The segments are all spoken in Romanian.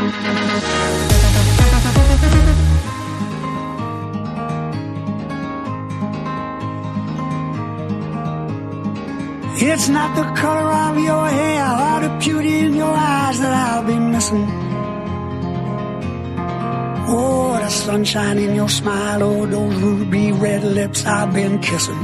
It's not the color of your hair or the beauty in your eyes that I'll be missing. Oh, the sunshine in your smile, oh, those ruby red lips I've been kissing.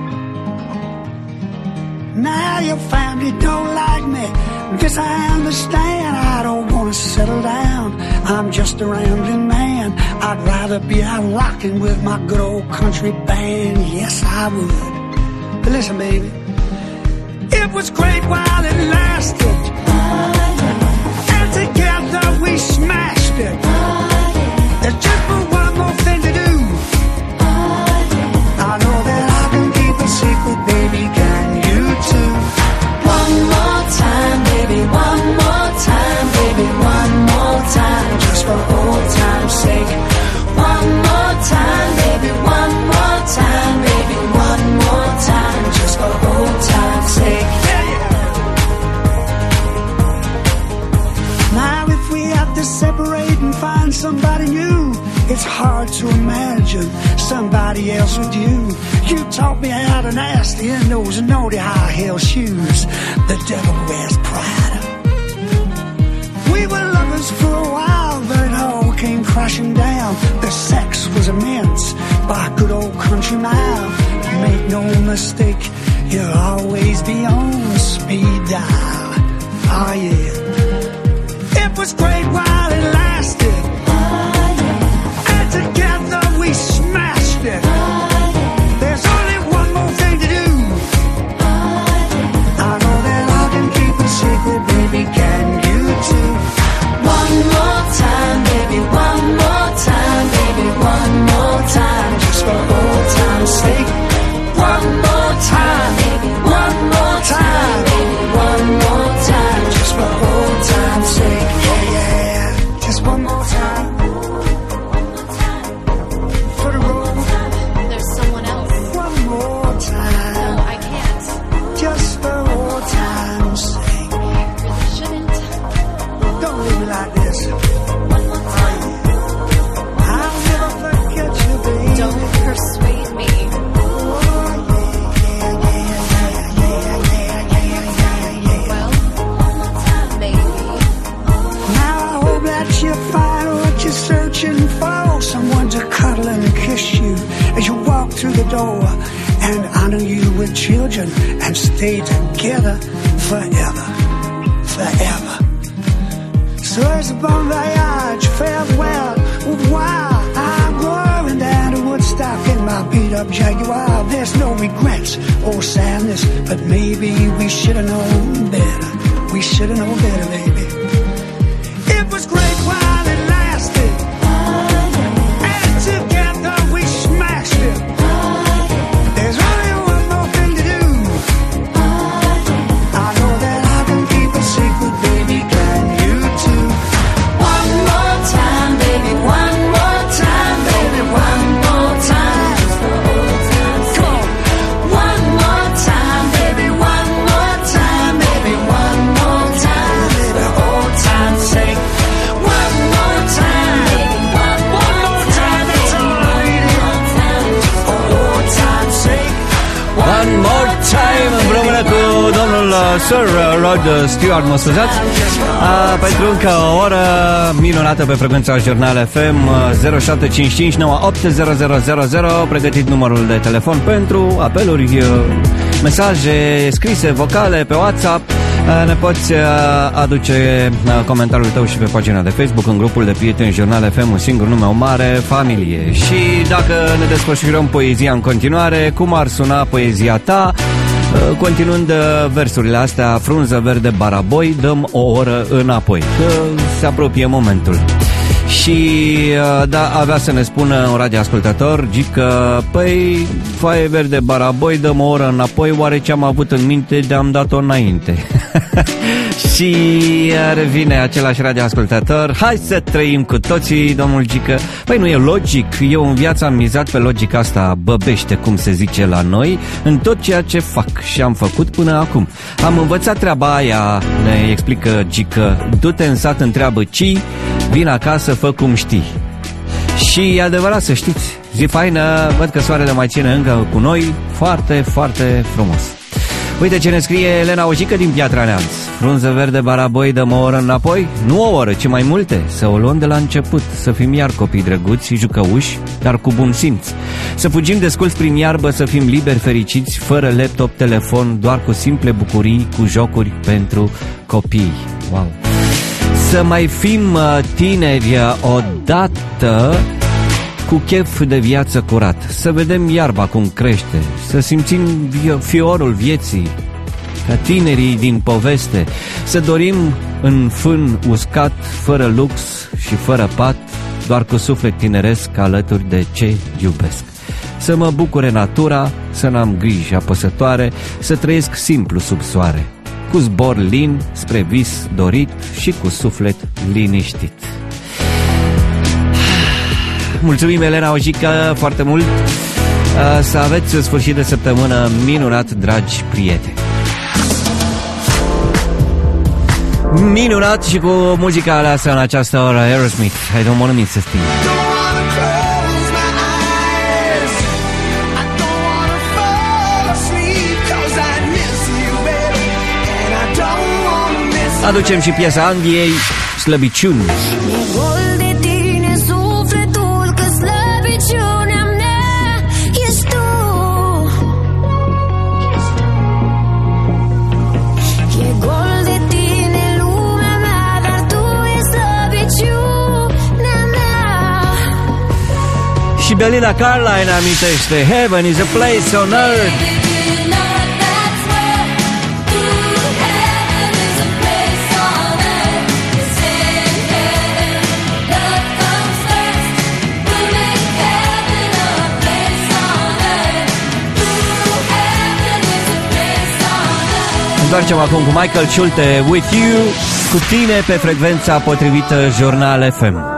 Now your family don't like me, this I understand. I don't want to settle down, I'm just a rambling man. I'd rather be out rocking with my good old country band. Yes, I would. But listen, baby, it was great while it lasted, and together we smashed it. There's just one more thing to do. I know that I can keep a secret, baby, can you too? One more time, baby, one more time, baby, one more time, just for old time's sake. One more time, baby, one more time, baby, one more time, just for old time's sake. Now if we have to separate and find somebody new, it's hard to imagine somebody else with you. You taught me how to nasty in those naughty high heel shoes. The devil wears Prada. We were lovers for a while, but it all came crashing down. The sex was immense, by good old country mile. Make no mistake, you'll always be on speed dial. Oh yeah. It was great while it lasted, and together we smashed it. There's only one more thing to do. I know that I can keep a secret, baby, can you too? One more time, baby, one more time, baby, one more time, just for old time's sake. One more time, baby, one more time, baby, one more time, just for old time's sake. Yeah, just one more time. For the road. There's someone else. One more time. No, I can't. Just for old time's sake. Really shouldn't. Don't leave me like this. One more time. I'll never forget you, baby. Don't persuade me. Well, one more time, baby. Now I hope that you find what you're searching for. Someone to cuddle and kiss you as you walk through the door, and honor you with children and stay together forever, forever. So it's a bon voyage, farewell, au revoir. I'm going down to Woodstock in my beat-up Jaguar. There's no regrets or sadness, but maybe we should have known better. We should have known better, baby. It was great while it lasted, and together we smashed it. There's only one more thing to do. I know that I can keep a secret, baby, can you too? One more time, baby, one more time, baby, one more time, just for old time's sake. One more time, baby, one more time, baby, one more time, just for old time's sake. One more time, baby, one more time, that's all I need. One time, just for old time's sake. One more time, împreună cu domnul Sir Rod Stewart, mă scuzați, pentru încă o oră minunată pe frecvența Jurnal FM. 0755 980000. Pregătit numărul de telefon pentru apeluri, mesaje scrise, vocale pe WhatsApp. Ne poți aduce comentariul tău și pe pagina de Facebook, în grupul de prieteni Jurnal FM, un singur nume, o mare familie. Și dacă ne desfășurăm poezia în continuare, cum ar suna poezia ta? Continuând versurile astea: frunză verde baraboi, dăm o oră înapoi, că se apropie momentul. Și da, avea să ne spună un radioascultător, Gică, păi, foaie verde baraboi, dăm o oră înapoi, oare ce am avut în minte de-am dat-o înainte? Și revine același radioascultător, hai să trăim cu toții, domnul Gică. Păi nu e logic, eu în viață am mizat pe logica asta băbește, cum se zice la noi, în tot ceea ce fac și am făcut până acum. Am învățat treaba aia, ne explică Gică, du-te în sat, întreabă ci, Vin acasă, fă cum știi. Și e adevărat, să știți, zi faină, văd că soarele mai ține încă cu noi, foarte, foarte frumos. Uite ce ne scrie Elena Ojică din Piatra Neamț. Frunză verde, baraboi, dă-mă o oră înapoi? Nu o oră, ci mai multe. Să o luăm de la început, să fim iar copii drăguți și jucăuși, dar cu bun simț. Să fugim desculți prin iarbă, să fim liberi, fericiți, fără laptop, telefon, doar cu simple bucurii, cu jocuri pentru copii. Wow! Să mai fim tineri odată, cu chef de viață curat, să vedem iarba cum crește, să simțim fiorul vieții, ca tinerii din poveste, să dorim în fân uscat, fără lux și fără pat, doar cu suflet tineresc alături de ce iubesc. Să mă bucure natura, să n-am griji apăsătoare, să trăiesc simplu sub soare, cu zbor lin spre vis dorit și cu suflet liniștit. Mulțumim, Elena Ojică, foarte mult. Să aveți un sfârșit de săptămână minunat, dragi prieteni. Minunat și cu muzica aleasă în această oră, Aerosmith, I don't wanna miss a thing. Aducem și piesa Angliei, Slăbiciuni. Și Belinda Carlisle amintește Heaven is a place on earth. Întoarcem acum cu Michael Schulte, With You, cu tine pe frecvența potrivită Jurnal FM.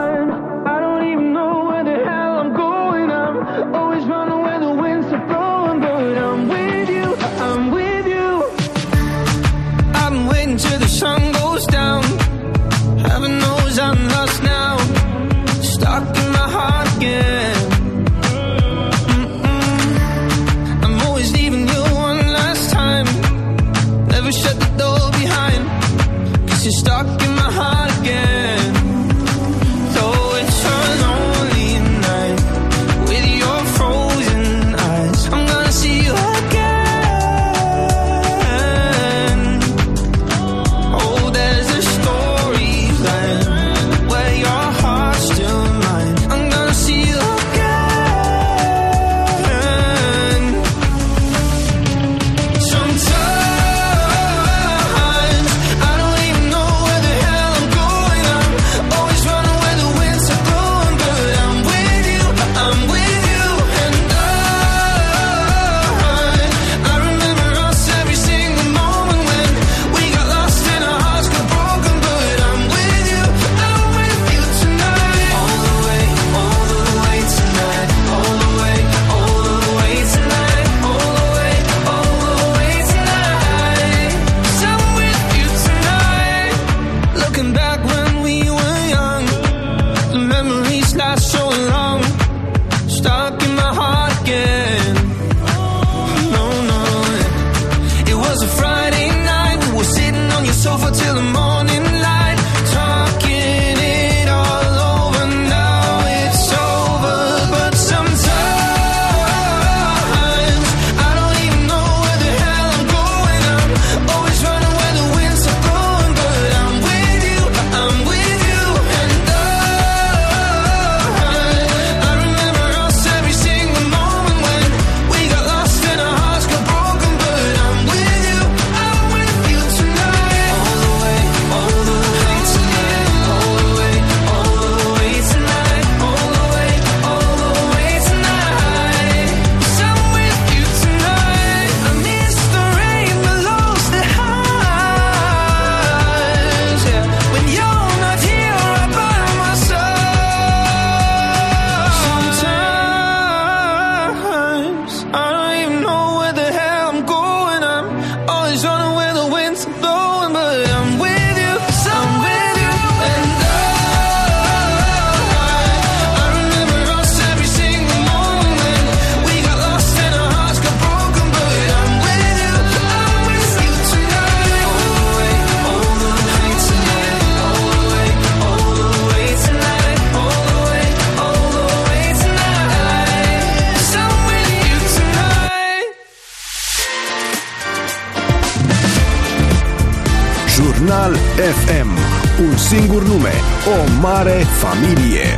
FM. Un singur nume, o mare familie.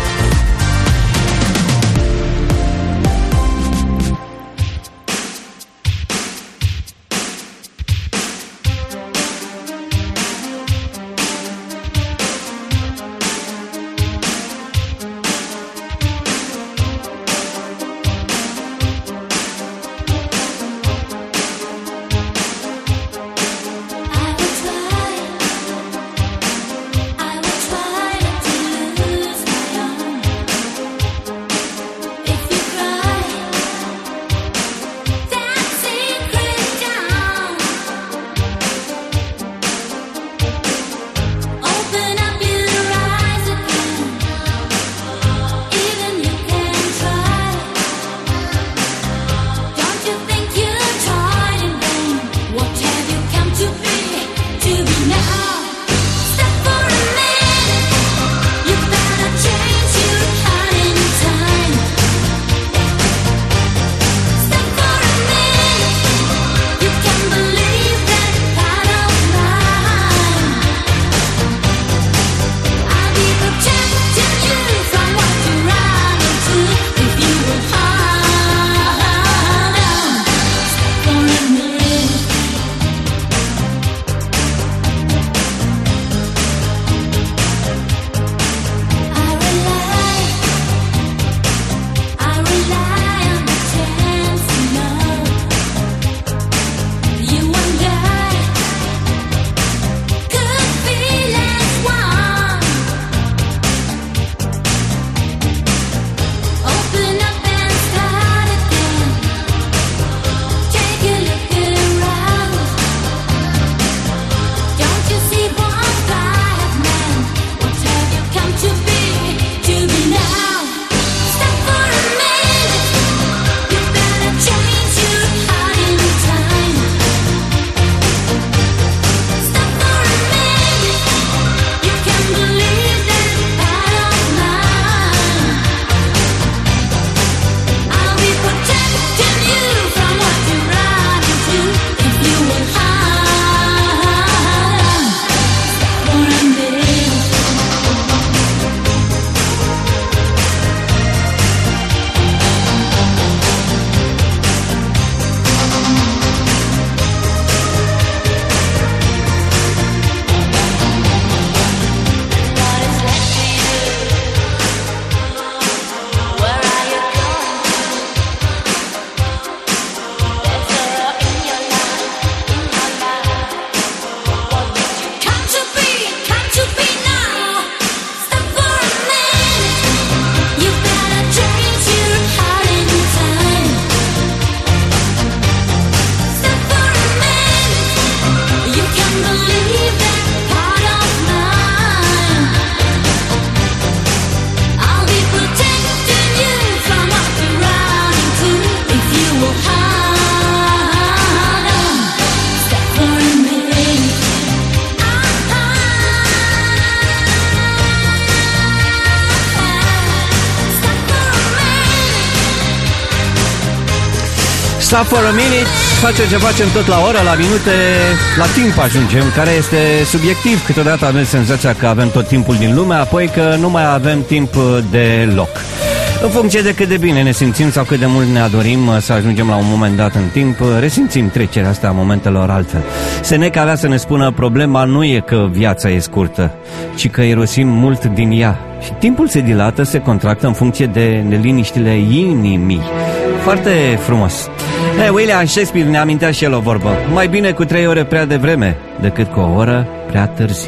Stop for a minute, facem ce facem tot la oră, la minute, la timp ajungem, care este subiectiv. Câteodată avem senzația că avem tot timpul din lume, apoi că nu mai avem timp deloc. În funcție de cât de bine ne simțim sau cât de mult ne adorim să ajungem la un moment dat în timp, resimțim trecerea asta a momentelor altfel. Seneca avea să ne spună: problema nu e că viața e scurtă, ci că irosim mult din ea. Și timpul se dilată, se contractă în funcție de neliniștile inimii. Foarte frumos. William Shakespeare ne amintea și el o vorbă: mai bine cu 3 ore prea devreme decât cu o oră prea târziu.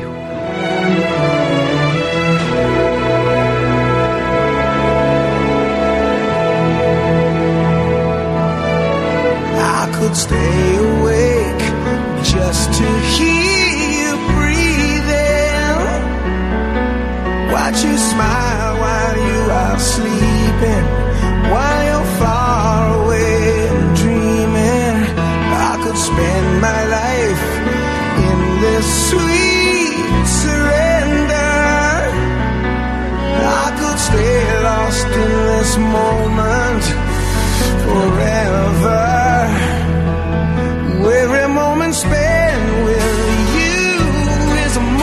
Stay awake just to hear you breathing. Watch you smile while you are sleeping, while you're far away and dreaming. I could spend my life in this sweet surrender. I could stay lost in this moment forever. Every moment spent with you is a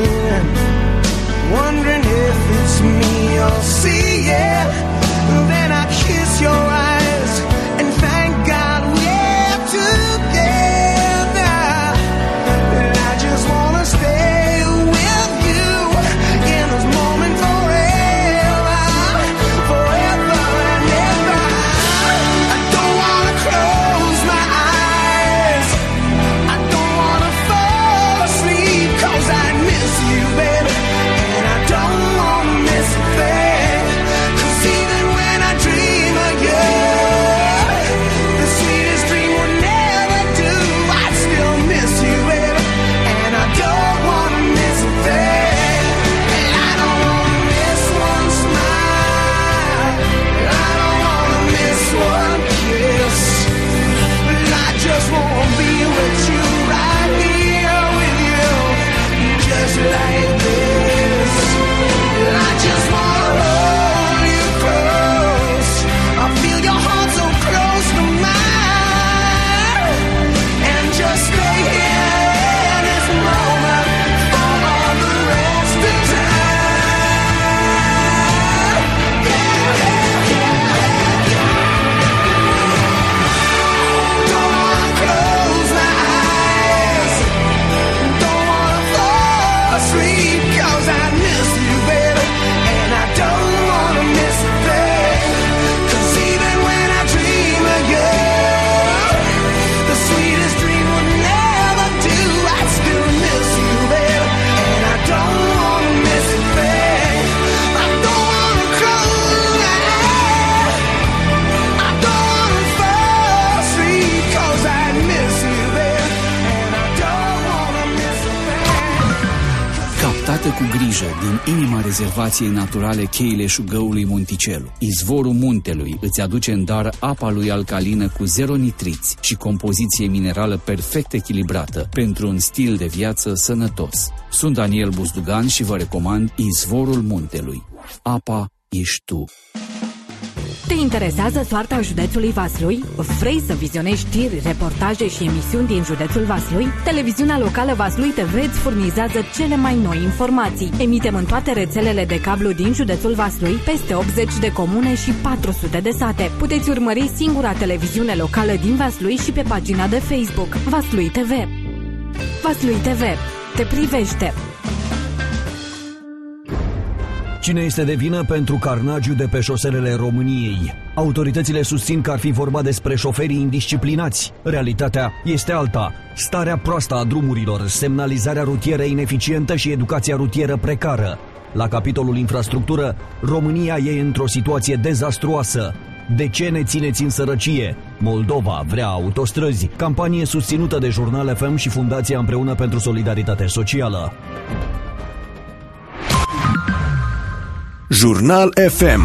in, wondering if it's me you'll see, yeah. Then I kiss your eyes and thank God we're together. And I just wanna stay with you in this moment forever, forever and ever. I don't wanna close my eyes, I don't wanna fall asleep, 'cause I miss you, baby, and I don't wanna miss a thing. 'Cause even when I dream of you, the sweetest dream would never do. I still miss you, baby, and I don't wanna miss a thing. And I don't wanna miss one smile, I don't wanna miss one kiss. I just wanna be with you, right here with you, just like this. I just wanna hold you close, I feel your heart so close to mine, and just stay here in this moment for all the rest of time. Don't wanna close my eyes, don't wanna fall asleep, 'cause I miss you, baby, and I don't wanna miss a thing. 'Cause even when I dream of you, the sweetest dream would never do. I still miss you, baby, and I don't wanna miss a thing. I don't wanna close my eyes, I don't wanna fall asleep, 'cause I miss you, baby, and I don't wanna miss a thing. Captată cu grijă din inima rezervației naturale Cheile Șugăului Monticelu, izvorul muntelui îți aduce în dar apa lui alcalină cu zero nitriți și compoziție minerală perfect echilibrată pentru un stil de viață sănătos. Sunt Daniel Buzdugan și vă recomand Izvorul Muntelui. Apa ești tu. Te interesează soarta județului Vaslui? Vrei să vizionezi știri, reportaje și emisiuni din județul Vaslui? Televiziunea locală Vaslui TV îți furnizează cele mai noi informații. Emitem în toate rețelele de cablu din județul Vaslui, peste 80 de comune și 400 de sate. Puteți urmări singura televiziune locală din Vaslui și pe pagina de Facebook Vaslui TV. Vaslui TV te privește. Cine este de vină pentru carnagiul de pe șoselele României? Autoritățile susțin că ar fi vorba despre șoferii indisciplinați. Realitatea este alta. Starea proastă a drumurilor, semnalizarea rutieră ineficientă și educația rutieră precară. La capitolul infrastructură, România e într-o situație dezastruoasă. De ce ne țineți în sărăcie? Moldova vrea autostrăzi. Campanie susținută de Jurnal FM și Fundația Împreună pentru Solidaritate Socială. Jurnal FM.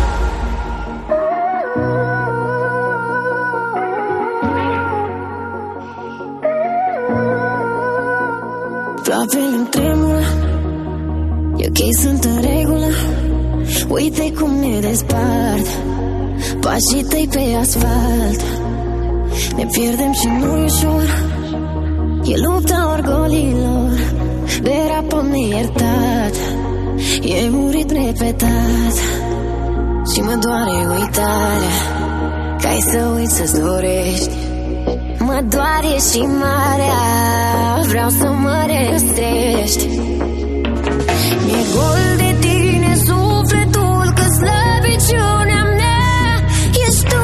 Ploapele-mi tremură, e ok, sunt în regulă. Uite cum ne despart pașii tăi pe asfalt. Ne pierdem și nu-i ușor, e lupta orgolilor. Derapăm neiertat, e un ritm repetat și mă doare uitarea, că ai să uiți să-ți dorești. Mă doare și marea, vreau să mă restrești. Mi-e gol de tine sufletul, că slăbiciunea mea ești tu.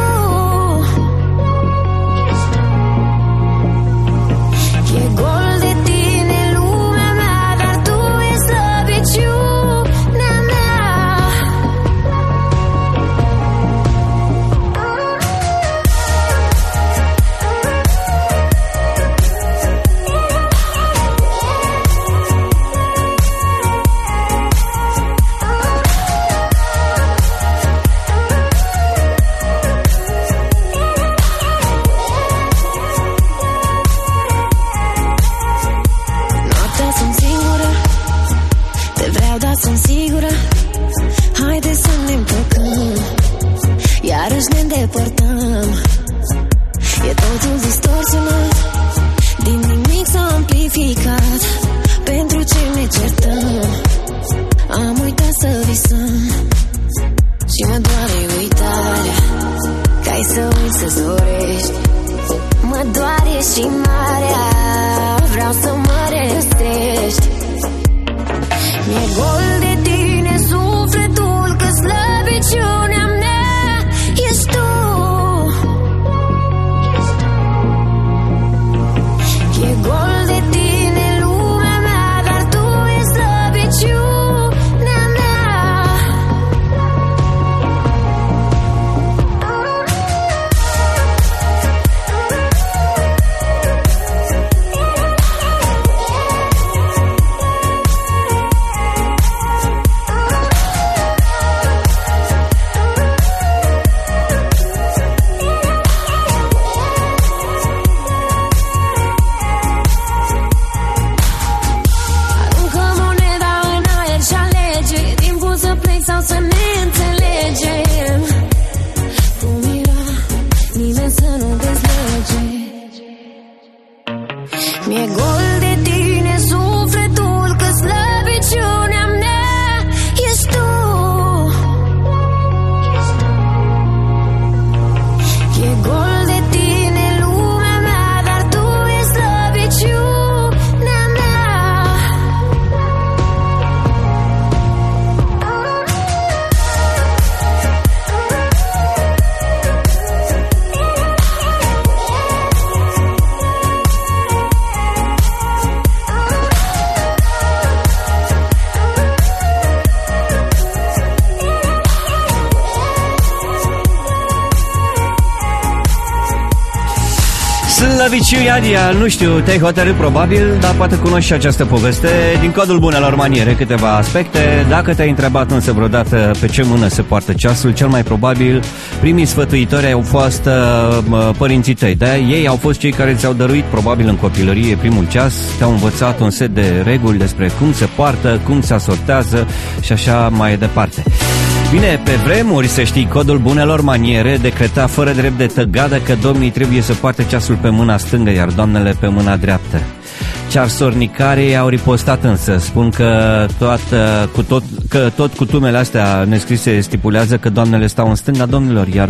E gol de tine lumea mea, dar tu e slăbiciunea mea. Sunt sigură, haide să ne împăcăm, iarăși ne îndepărtăm. E totul distorsionat, din nimic s-a amplificat. Pentru ce ne certăm? să uiți să zorești. Mă doare și marea, vreau să mă restrești. Mi-e gol de tine sufletul, că slăbiciunea mea ești tu. E gol de tine lumea mea, dar tu ești slăbiciunea mea. Sau să ne înțelegem. Cum era, nimeni să nu dezlege. Mi-e gol de tine sufletul, că slăbiciunea mea ești tu. E gol de tine lumea mea, dar tu ești slăbiciunea mea. Slăviciuiania, nu știu, te-ai hotărât probabil, dar poate cunoști și această poveste din codul bunelor maniere, câteva aspecte. Dacă te-ai întrebat însă vreodată pe ce mână se poartă ceasul, cel mai probabil primii sfătuitori au fost părinții tăi, da? Ei au fost cei care ți-au dăruit probabil în copilărie primul ceas, te-au învățat un set de reguli despre cum se poartă, cum se asortează și așa mai departe. Bine, pe vremuri, să știi, codul bunelor maniere decreta fără drept de tăgadă că domnii trebuie să poarte ceasul pe mâna stângă, iar doamnele pe mâna dreaptă. Cearsornicarii au ripostat însă, spun că tot cutumele astea nescrise stipulează că doamnele stau în stânga domnilor, iar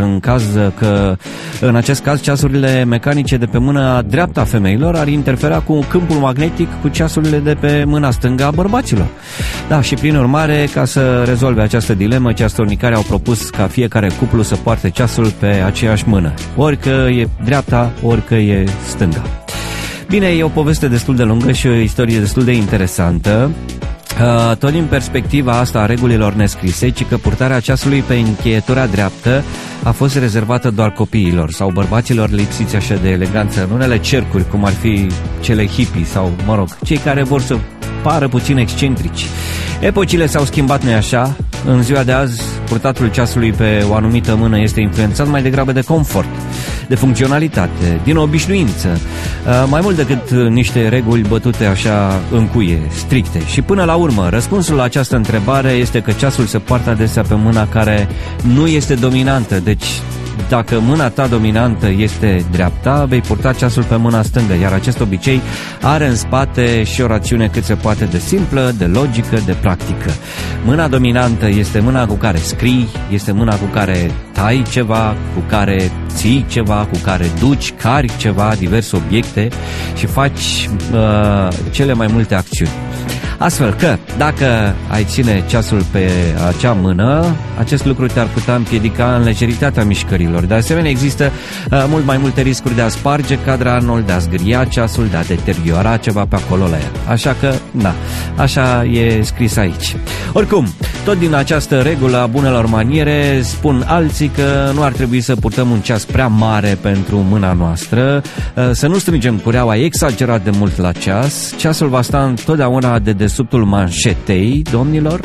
în acest caz ceasurile mecanice de pe mâna dreaptă a femeilor ar interfera cu câmpul magnetic cu ceasurile de pe mâna stângă a bărbaților. Da, și prin urmare, ca să rezolve această dilemă, cearsornicarii au propus ca fiecare cuplu să poarte ceasul pe aceeași mână, ori că e dreapta, ori că e stânga. Bine, e o poveste destul de lungă și o istorie destul de interesantă. Tot din perspectiva asta a regulilor nescrise, ci că purtarea ceasului pe încheietura dreaptă a fost rezervată doar copiilor sau bărbaților lipsiți așa de eleganță în unele cercuri, cum ar fi cele hippie sau, mă rog, cei care vor să pară puțin excentrici. Epocile s-au schimbat, nu-i așa? În ziua de azi, purtatul ceasului pe o anumită mână este influențat mai degrabă de confort, de funcționalitate, din obișnuință, mai mult decât niște reguli bătute așa în cuie, stricte. Și până la urmă, răspunsul la această întrebare este că ceasul se poartă adesea pe mâna care nu este dominantă, deci dacă mâna ta dominantă este dreapta, vei purta ceasul pe mâna stângă, iar acest obicei are în spate și o rațiune cât se poate de simplă, de logică, de practică. Mâna dominantă este mâna cu care scrii, este mâna cu care tai ceva, cu care ții ceva, cu care duci, cari ceva, diverse obiecte și faci cele mai multe acțiuni. Astfel că, dacă ai ține ceasul pe acea mână, acest lucru te-ar putea împiedica în legeritatea mișcărilor. De asemenea, există mult mai multe riscuri de a sparge cadranul, de a zgâria ceasul, de a deteriora ceva pe acolo la el. Așa că, da, așa e scris aici. Oricum, tot din această regulă a bunelor maniere, spun alții că nu ar trebui să purtăm un ceas prea mare pentru mâna noastră, să nu strângem cureaua exagerat de mult la ceas. Ceasul va sta întotdeauna de dedesubtul manșetei, domnilor,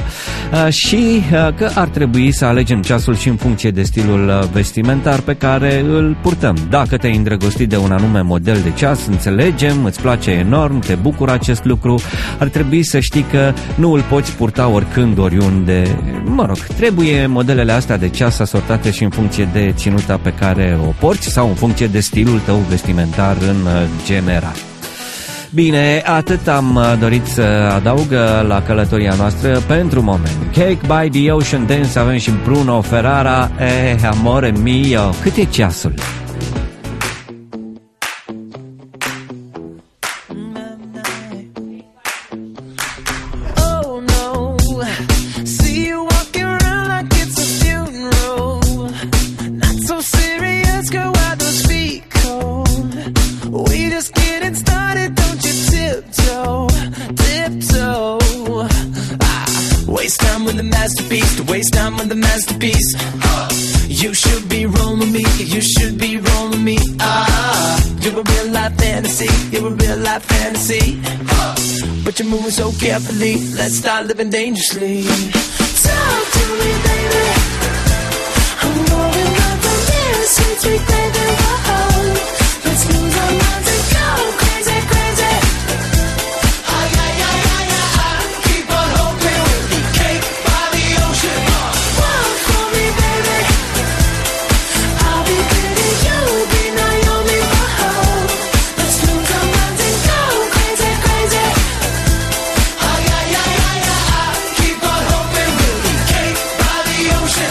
și că ar trebui să alegem ceasul și în funcție de stilul vestimentar pe care îl purtăm. Dacă te-ai îndrăgostit de un anume model de ceas, înțelegem, îți place enorm, te bucură acest lucru, ar trebui să știi că nu îl poți purta oricând, oriunde. Mă rog, trebuie modelele astea de ceas asortate și în funcție de ținuta pe care o porți sau în funcție de stilul tău vestimentar în general. Bine, atât am dorit să adaug la călătoria noastră pentru moment. Cake by the Ocean Dance, avem și Bruno Ferrara. Amore mio. Cât e ceasul? You should be rolling me, you should be rolling me. You're a real life fantasy, you're a real life fantasy. But you're moving so carefully, let's start living dangerously. Talk to me, baby. I'm going up on this, sweet, sweet baby. Whoa. Let's lose our minds and go crazy, crazy. Keep on hoping we'll be cake by the ocean. Walk for me, baby. I'll be pretty, you'll be Naomi. Whoa. Let's lose our minds and go crazy, crazy. Keep on hoping we'll be cake by the ocean.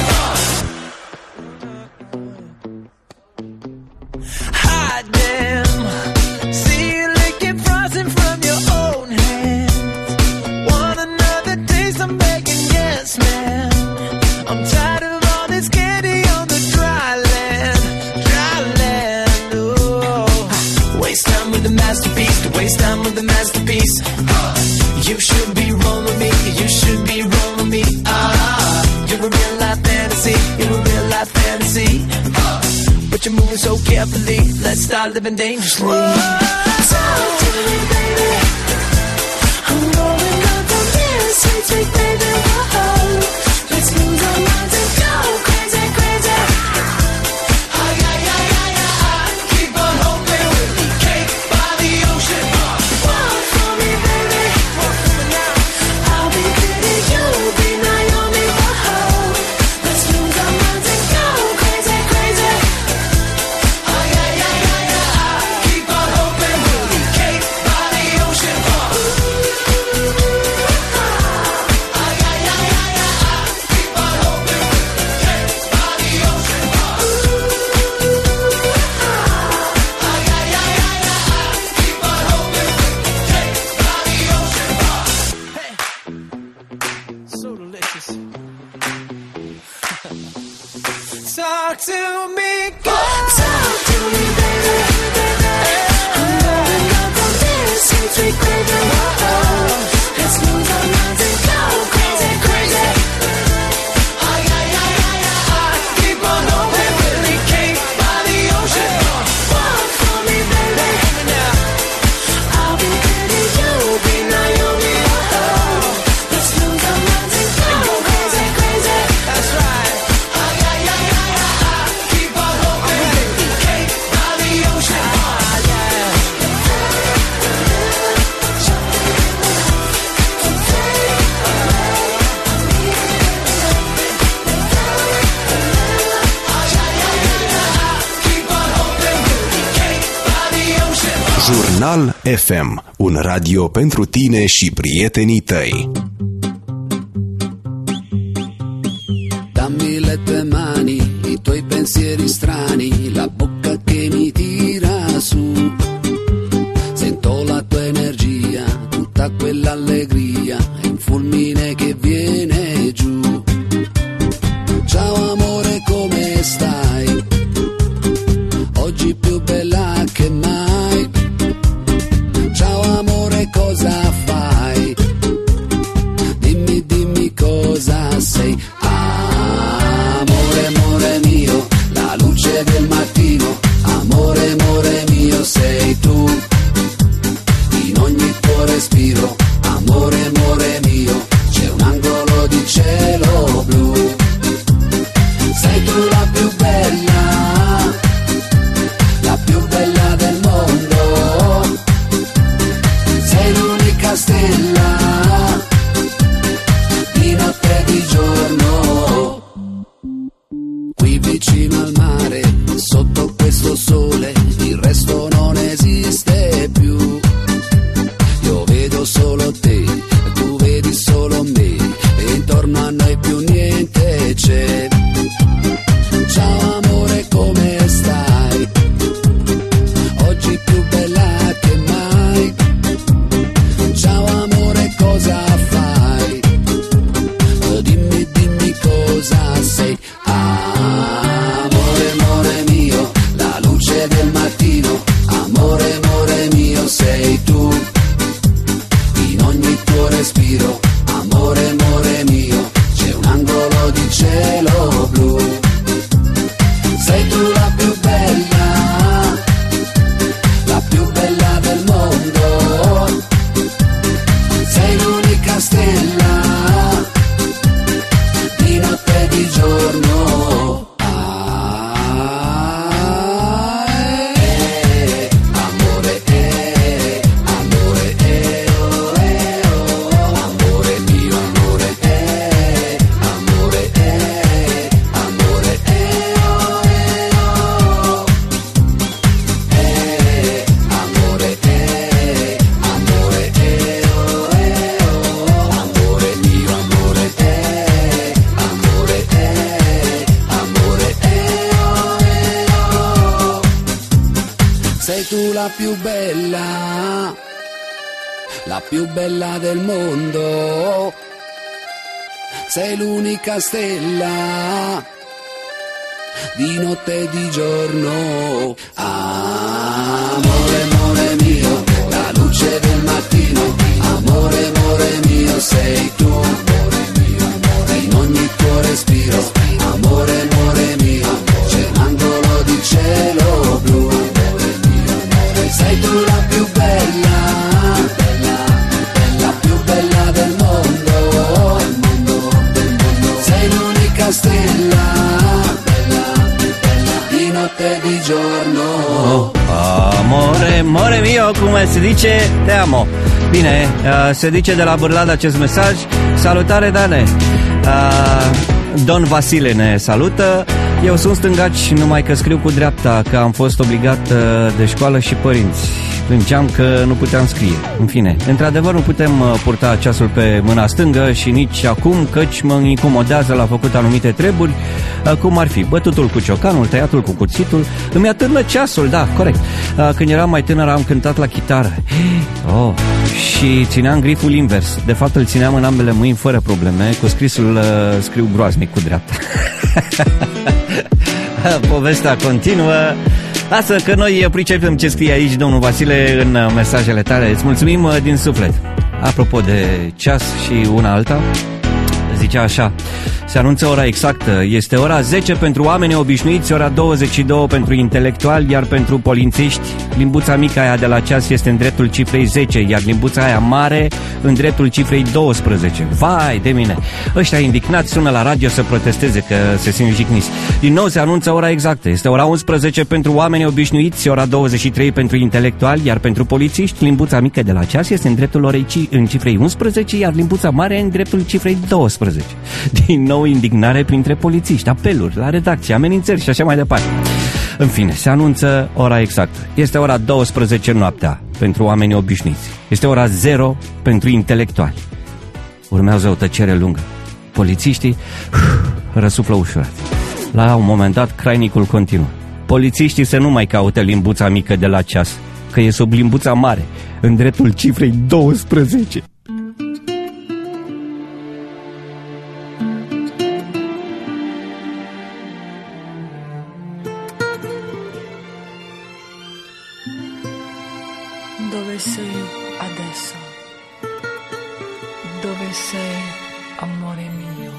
Hot damn. See you licking frosting from your own hands. Want another taste? I'm begging, yes, man. I'm tired of all this candy on the dry land, dry land. Oh, waste time with the masterpiece, to waste time with the masterpiece. You should be rolling me, you should be rolling me. You're a real life fantasy, you're a real life fantasy. But you're moving so carefully, let's start living dangerously. Talk to me, baby. I'm rolling up on this, sweet, sweet baby. Whoa. Let's lose our minds and go crazy, crazy. Keep on hoping we'll be cake by the ocean. Walk for me, baby. I'll be pretty, you'll be Naomi. Whoa. Let's lose our minds and go crazy, crazy. Keep on hoping we'll be cake by the ocean. So delicious. Talk to me, girl. Talk to me, baby. I'm going up on this, sweet, sweet baby. Whoa. Let's lose our minds and go crazy, crazy. Keep on hoping we'll be cake by the ocean. Walk for me, baby. I'll be pretty, you'll be Naomi. Whoa. Let's lose our minds and go crazy, crazy. That's right. Keep on hoping we'll be cake by the ocean. Keep on hoping we'll be cake by the ocean. Jurnal FM, un radio pentru tine și prietenii tăi. Dammi le tue mani, i tuoi pensieri strani, la bocca che mi tira su. Sento la tua energia, tutta quell'allegria, è un fulmine che viene giù. Ciao amore, come stai? Oggi più bella che mai. Ciao amore, cosa fai? tu la più bella del mondo, sei l'unica stella, di notte e di giorno. Amore, amore mio, la luce del mattino, amore, amore mio, sei tu, in ogni tuo respiro, amore, amore mio, c'è un angolo di cielo blu, sei tu la più bella, la più bella del mondo, sei l'unica stella, di notte e di giorno. Amore, amore mio, come se dice, te amo. Bine, se dice de la Bârlad acest mesaj. Salutare, Dane. Don Vasile ne salută. Eu sunt stângaci, numai că scriu cu dreapta, că am fost obligat de școală și părinți. Plângeam că nu puteam scrie. În fine, într-adevăr nu putem purta ceasul pe mâna stângă și nici acum, căci mă incomodează la făcut anumite treburi, cum ar fi bătutul cu ciocanul, tăiatul cu cuțitul. Îmi atârnă ceasul, da, corect. Când eram mai tânăr am cântat la chitară. Și țineam griful invers. De fapt îl țineam în ambele mâini fără probleme. Cu scrisul scriu groaznic cu dreapta. Povestea continuă. Lasă că noi pricepem ce scrie aici domnul Vasile în mesajele tale. Îți mulțumim din suflet. Apropo de ceas și una alta, zicea așa: se anunță ora exactă. Este ora 10 pentru oameni obișnuiți, ora 22 pentru intelectuali, iar pentru polițiști limbuța mică aia de la ceas este în dreptul cifrei 10, iar limbuța aia mare în dreptul cifrei 12. Vai de mine! Ăștia indignați sună la radio să protesteze, că se simt jigniți. Din nou se anunță ora exactă. Este ora 11 pentru oameni obișnuiți, ora 23 pentru intelectuali, iar pentru polițiști limbuța mică de la ceas este în dreptul orei în cifrei 11, iar limbuța mare în dreptul cifrei 12. Din nou indignare printre polițiști, apeluri la redacție, amenințări și așa mai departe. În fine, se anunță ora exactă. Este ora 12 noaptea pentru oamenii obișnuiți. Este ora 0 pentru intelectuali. Urmează o tăcere lungă. Polițiștii răsuflă ușurat. La un moment dat, crainicul continuă. Polițiștii să nu mai caute limbuța mică de la ceas, că e sub limbuța mare, în dreptul cifrei 12. Dove sei adesso? Dove sei, amore mio?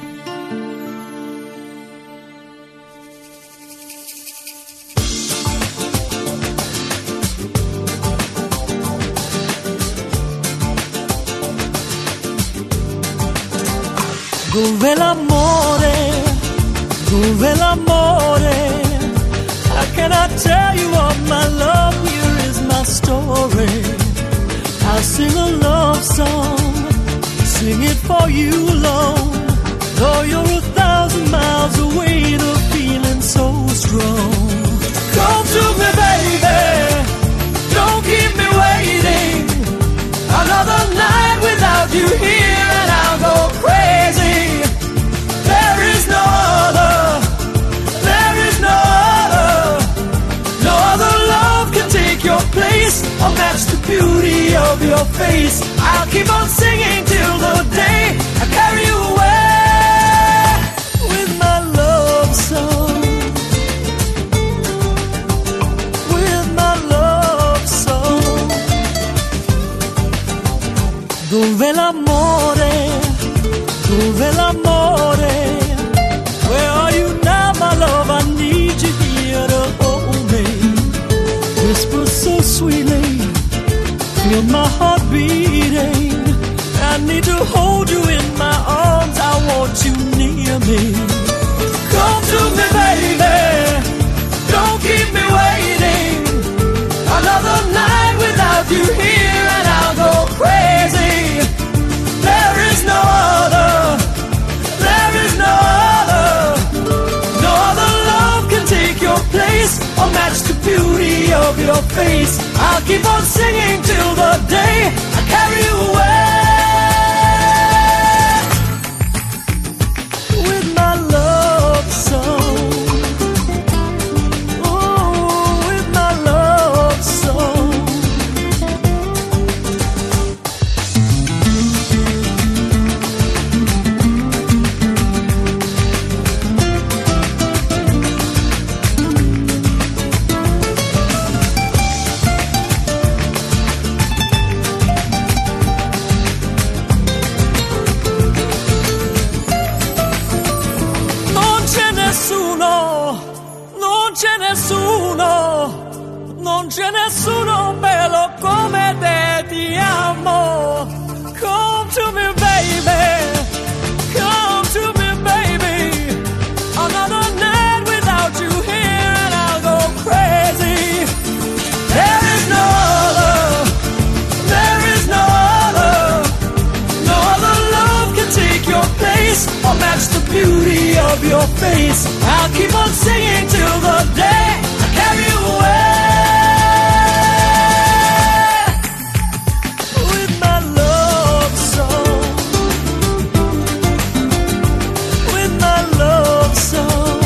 Dove l'amore? Dove l'amore? How can I tell you all my love? Here is my story. I'll sing a love song, sing it for you alone. Though you're 1,000 miles away, the feeling's so strong. Come to me, baby, don't keep me waiting. Another night without you here and I'll go crazy. There is no other, there is no other. No other love can take your place or match the beauty of your face. I'll keep on singing till the day I carry you away with my love song. With my love song. Dove l'amore? Dove l'amore? Where are you now, my love? I need you here to hold me. Whisper so sweetly, feel my heart beating. I need to hold you in my arms, I want you near me. Come to me, baby, don't keep me waiting. Another night without you here and I'll go crazy. There is no other, there is no other. No other love can take your place or match the beauty of your face. I'll keep on singing till the day I carry you away with my love song. Oh, with my love song. c'è nessuno bello come te, ti amo. Come to me baby, come to me baby. Another night without you here and I'll go crazy. There is no other, there is no other. No other love can take your place or match the beauty of your face. I'll keep on singing till the day I carry you away. With my love song, with my love song,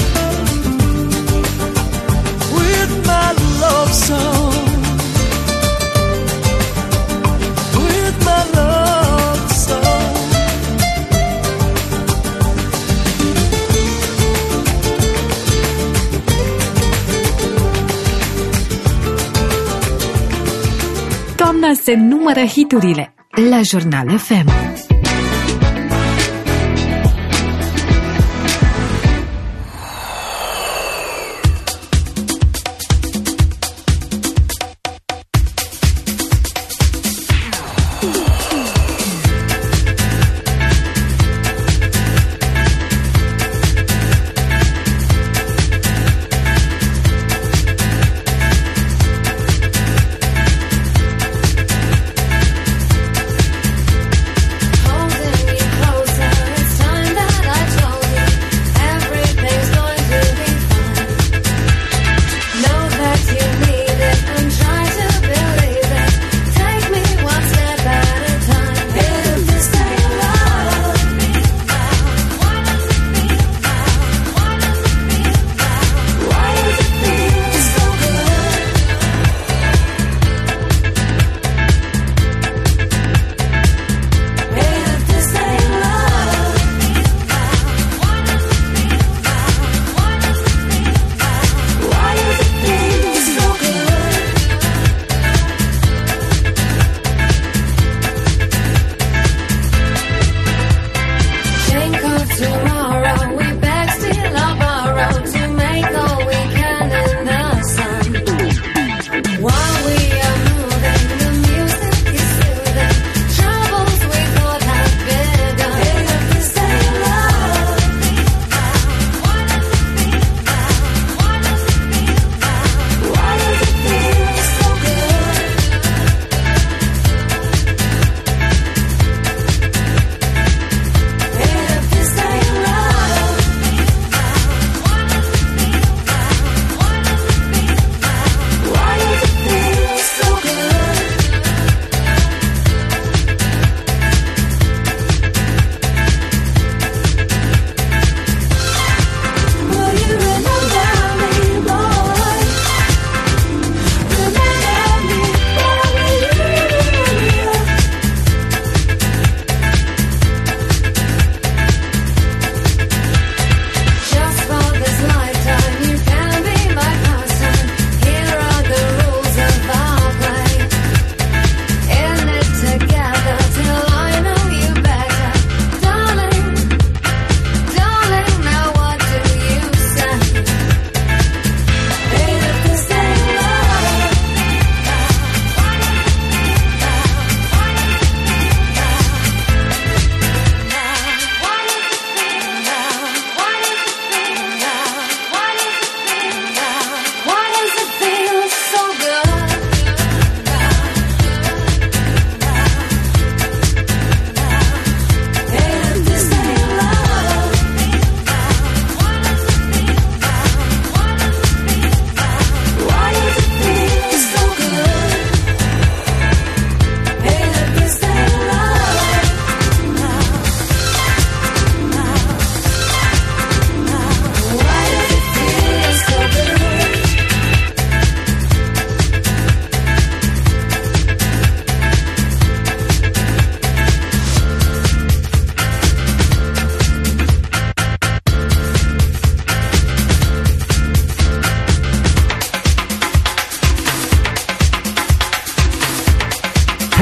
with my love song, with my love song. Toamna se numără hiturile la Jurnal FM.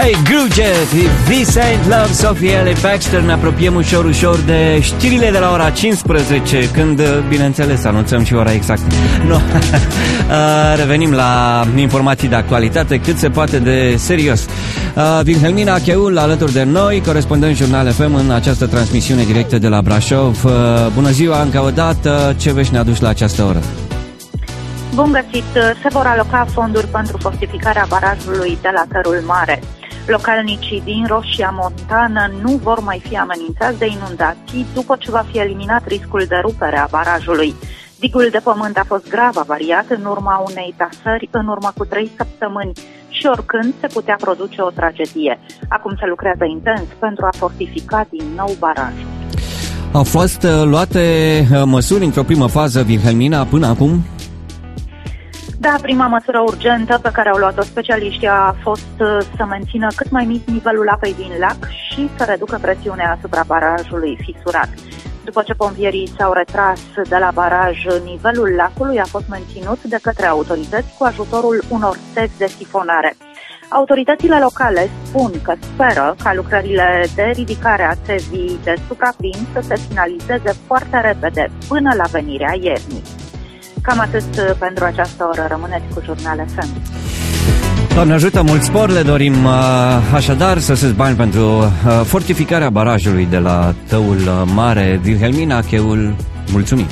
Hey Gruget, This Ain't Love, Sophie Ellie Baxter. Ne apropiem ușor de știrile de la ora 15, când, bineînțeles, anunțăm și ora exactă. No. Revenim la informații de actualitate cât se poate de serios. Wilhelmina Cheul alături de noi, corespondent Jurnal FM în această transmisiune directă de la Brașov. Bună ziua încă o dată, ce vești ne aduci la această oră? Bun găsit, se vor aloca fonduri pentru fortificarea barajului de la Tărul Mare. Localnicii din Roșia Montană nu vor mai fi amenințați de inundații după ce va fi eliminat riscul de rupere a barajului. Digul de pământ a fost grav avariat în urma unei tasări în urmă cu 3 săptămâni și oricând se putea produce o tragedie. Acum se lucrează intens pentru a fortifica din nou barajul. Au fost luate măsuri într-o primă fază, Wilhelmina, până acum? Da, prima măsură urgentă pe care au luat-o specialiștii a fost să mențină cât mai mic nivelul apei din lac și să reducă presiunea asupra barajului fisurat. După ce pompierii s-au retras de la baraj, nivelul lacului a fost menținut de către autorități cu ajutorul unor steți de sifonare. Autoritățile locale spun că speră ca lucrările de ridicare a țevii de supraplin să se finalizeze foarte repede, până la venirea iernii. Cam atât pentru această oră. Rămâneți cu Jurnal FM. Doamne ajută, mult spor le dorim. Așadar, să se bani pentru fortificarea barajului de la Tăul Mare. Wilhelmina Cheul, mulțumim.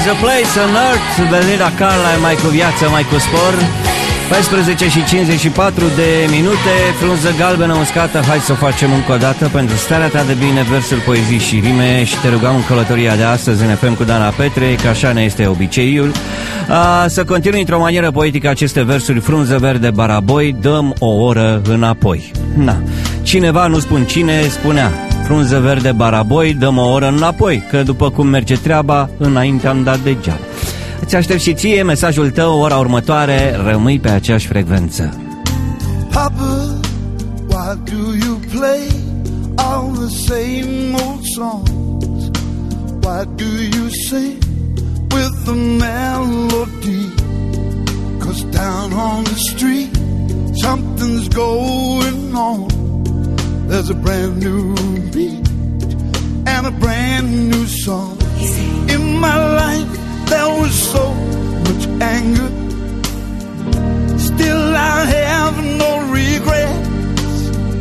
is a place on earth. Belinda Carlisle, mai cu viață, mai cu spor. 14 și 54 de minute. Frunză galbenă uscată. Hai să o facem încă o dată pentru starea ta de bine, versuri, poezii și rime. Și te rugăm în călătoria de astăzi în FM cu Dana Petre, că așa ne este obiceiul, să continui într-o manieră poetică aceste versuri. Frunză verde, baraboi, dăm o oră înapoi. Na, cineva, nu spun cine, spunea: frunză verde, baraboi, dăm o oră înapoi, că după cum merge treaba, înainte am dat degeaba. Îți aștept și ție mesajul tău, ora următoare, rămâi pe aceeași frecvență. Papa, why do you play all the same old songs? Why do you sing with the melody? 'Cause down on the street something's going on. There's a brand new beat and a brand new song. In my life there was so much anger, still I have no regrets.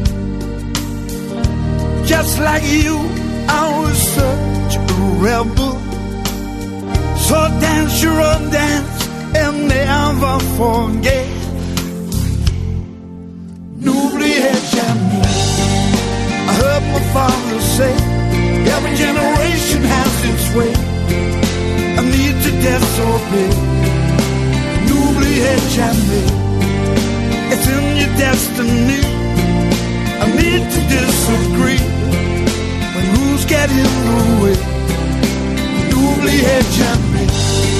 Just like you, I was such a rebel. So dance your own dance and never forget. N'oubliez jamais. I heard my father say, every generation has its way. I need to disobey. N'oubliez jamais. It's in your destiny. I need to disagree. When rules get in the way. N'oubliez jamais.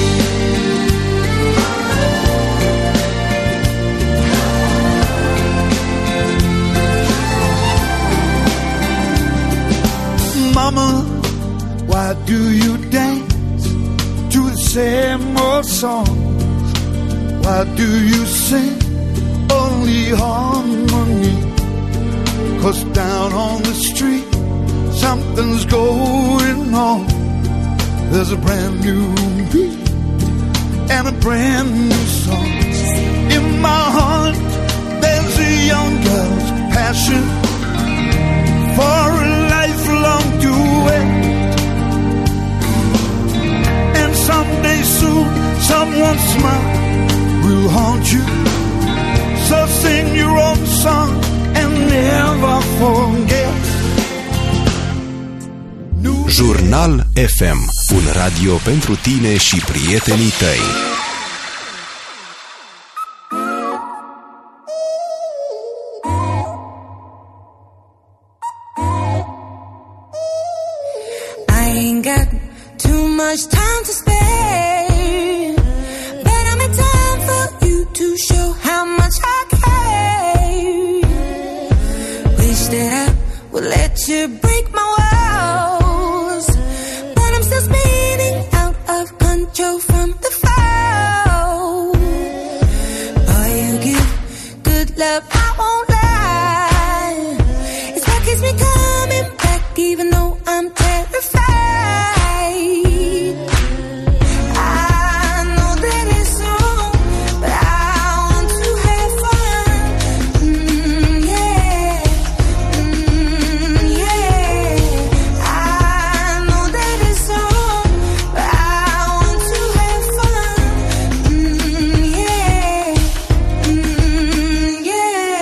Mama, why do you dance to the same old songs? Why do you sing only harmony? 'Cause down on the street something's going on. There's a brand new beat and a brand new song. In my heart there's a young girl's passion for a lifelong duet. And someday soon someone's smile will haunt you. So sing your own song and never forget. Jurnal FM, un radio pentru tine și prietenii tăi. Much time to spare, but I'm in time for you to show how much I care. Wish that I would let you break my walls, but I'm still spinning out of control from the fall. Boy, you give good love, I won't lie. It's what keeps me coming back, even though I'm terrified. Yeah.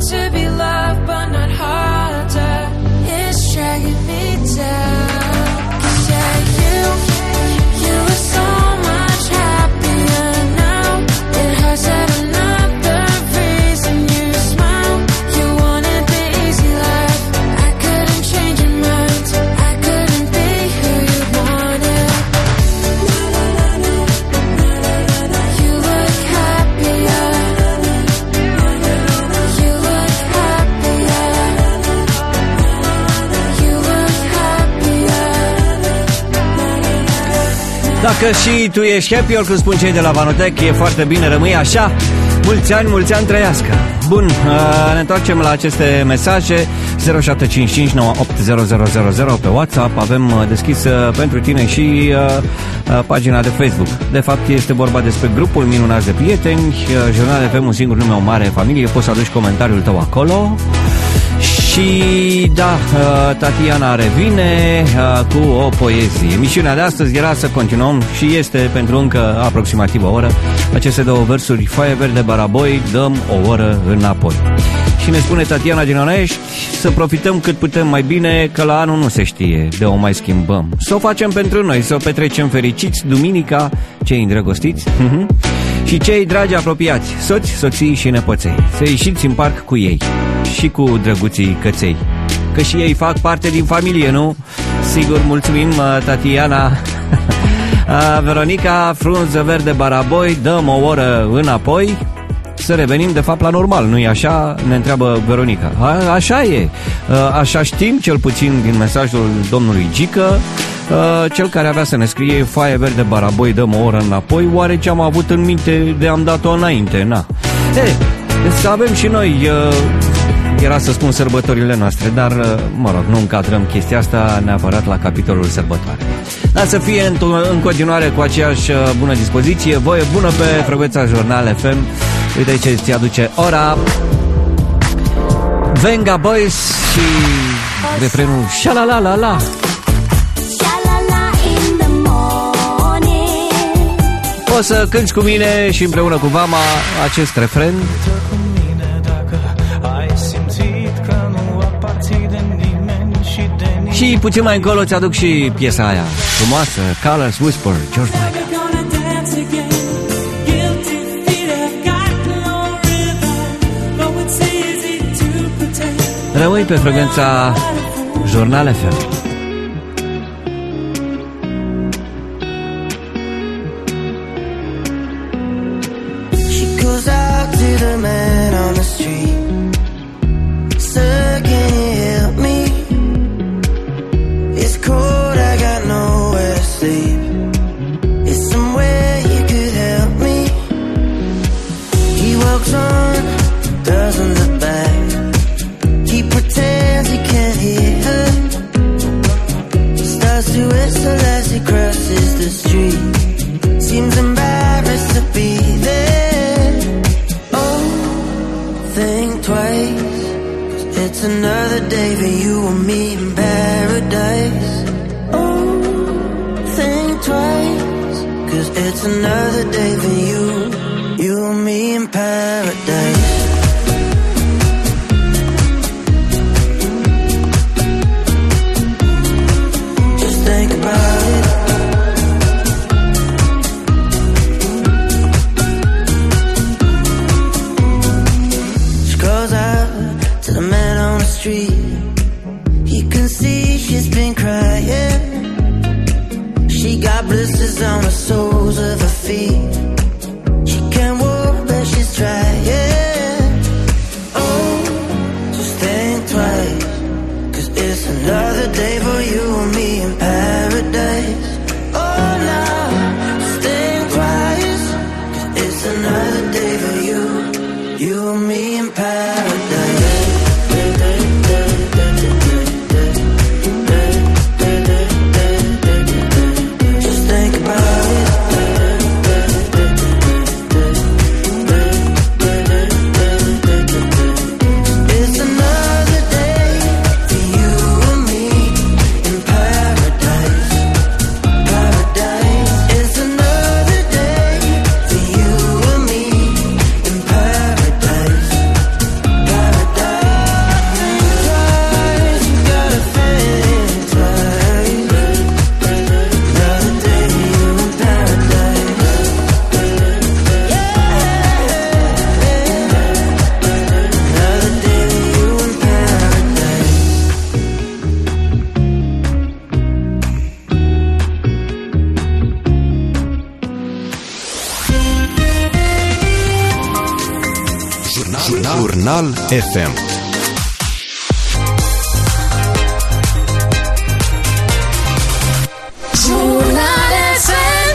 to be loved but not harder. It's dragging me down. 'Cause yeah, you were so much happier now. It hurts that another reason you smile. You wanted the easy life. I couldn't change your mind. I couldn't be who you wanted. You look happier. You look happier. You look happier. Dacă și tu ești happy, oricum spun cei de la Vanotec, e foarte bine, rămâi așa. Mulți ani trăiască. Bun, ne întoarcem la aceste mesaje. 0755 980000 pe WhatsApp. Avem deschis pentru tine și pagina de Facebook. De fapt este vorba despre grupul Minunați de Prieteni. Jurnal FM, un singur nume, o mare familie. Poți să aduci comentariul tău acolo. Și da, Tatiana revine cu o poezie. Emisiunea de astăzi era să continuăm și este pentru încă aproximativ o oră. Aceste două versuri: foaie verde, baraboi, dăm o oră înapoi. Și ne spune Tatiana din Onești să profităm cât putem mai bine, că la anul nu se știe de o mai schimbăm. Să o facem pentru noi, să o petrecem fericiți duminica, cei îndrăgostiți și cei dragi apropiați, soți, soții și nepoței. Să ieșiți în parc cu ei și cu drăguții căței, că și ei fac parte din familie, nu? Sigur, mulțumim, Tatiana. Veronica, frunză verde, baraboi, dăm o oră înapoi. Să revenim de fapt la normal, nu-i așa? Ne întreabă Veronica. Așa e, așa știm cel puțin din mesajul domnului Gică. Cel care avea să ne scrie foaie verde, baraboi, dăm o oră înapoi. Oare ce am avut în minte de am dat-o înainte? Na. Să avem și noi, era să spun sărbătorile noastre, dar mă rog, nu încadrăm chestia asta neapărat la capitolul sărbătoare. Dar să fie în continuare cu aceeași bună dispoziție, voie bună pe frecvența Jurnal FM. Uite ce ți aduce ora. Venga Boys și refrenul Sha-la-la-la-la. O să cânti cu mine și împreună cu Vama acest refren. Și puțin mai încolo ți aduc și piesa aia frumoasă, Colors Whisper, George Michael. Rămâi pe frecvența Jurnal FM. She goes out to the man on the street. Sir, can you help me? It's cold, I got nowhere to sleep. Is somewhere you could help me? He walks on, doesn't look back. He pretends he can't hear her. Starts to whistle as he crosses the street. Seems embarrassed to be there. Oh, think twice, 'cause it's another day for you and me in paradise. Oh, think twice, 'cause it's another day for you, you and me in paradise. Think about it. She goes out to the man on the street. He can see she's been crying. She got blisters on the soles of her feet. She can't walk but she's trying. Jurnal FM. Jurnal FM.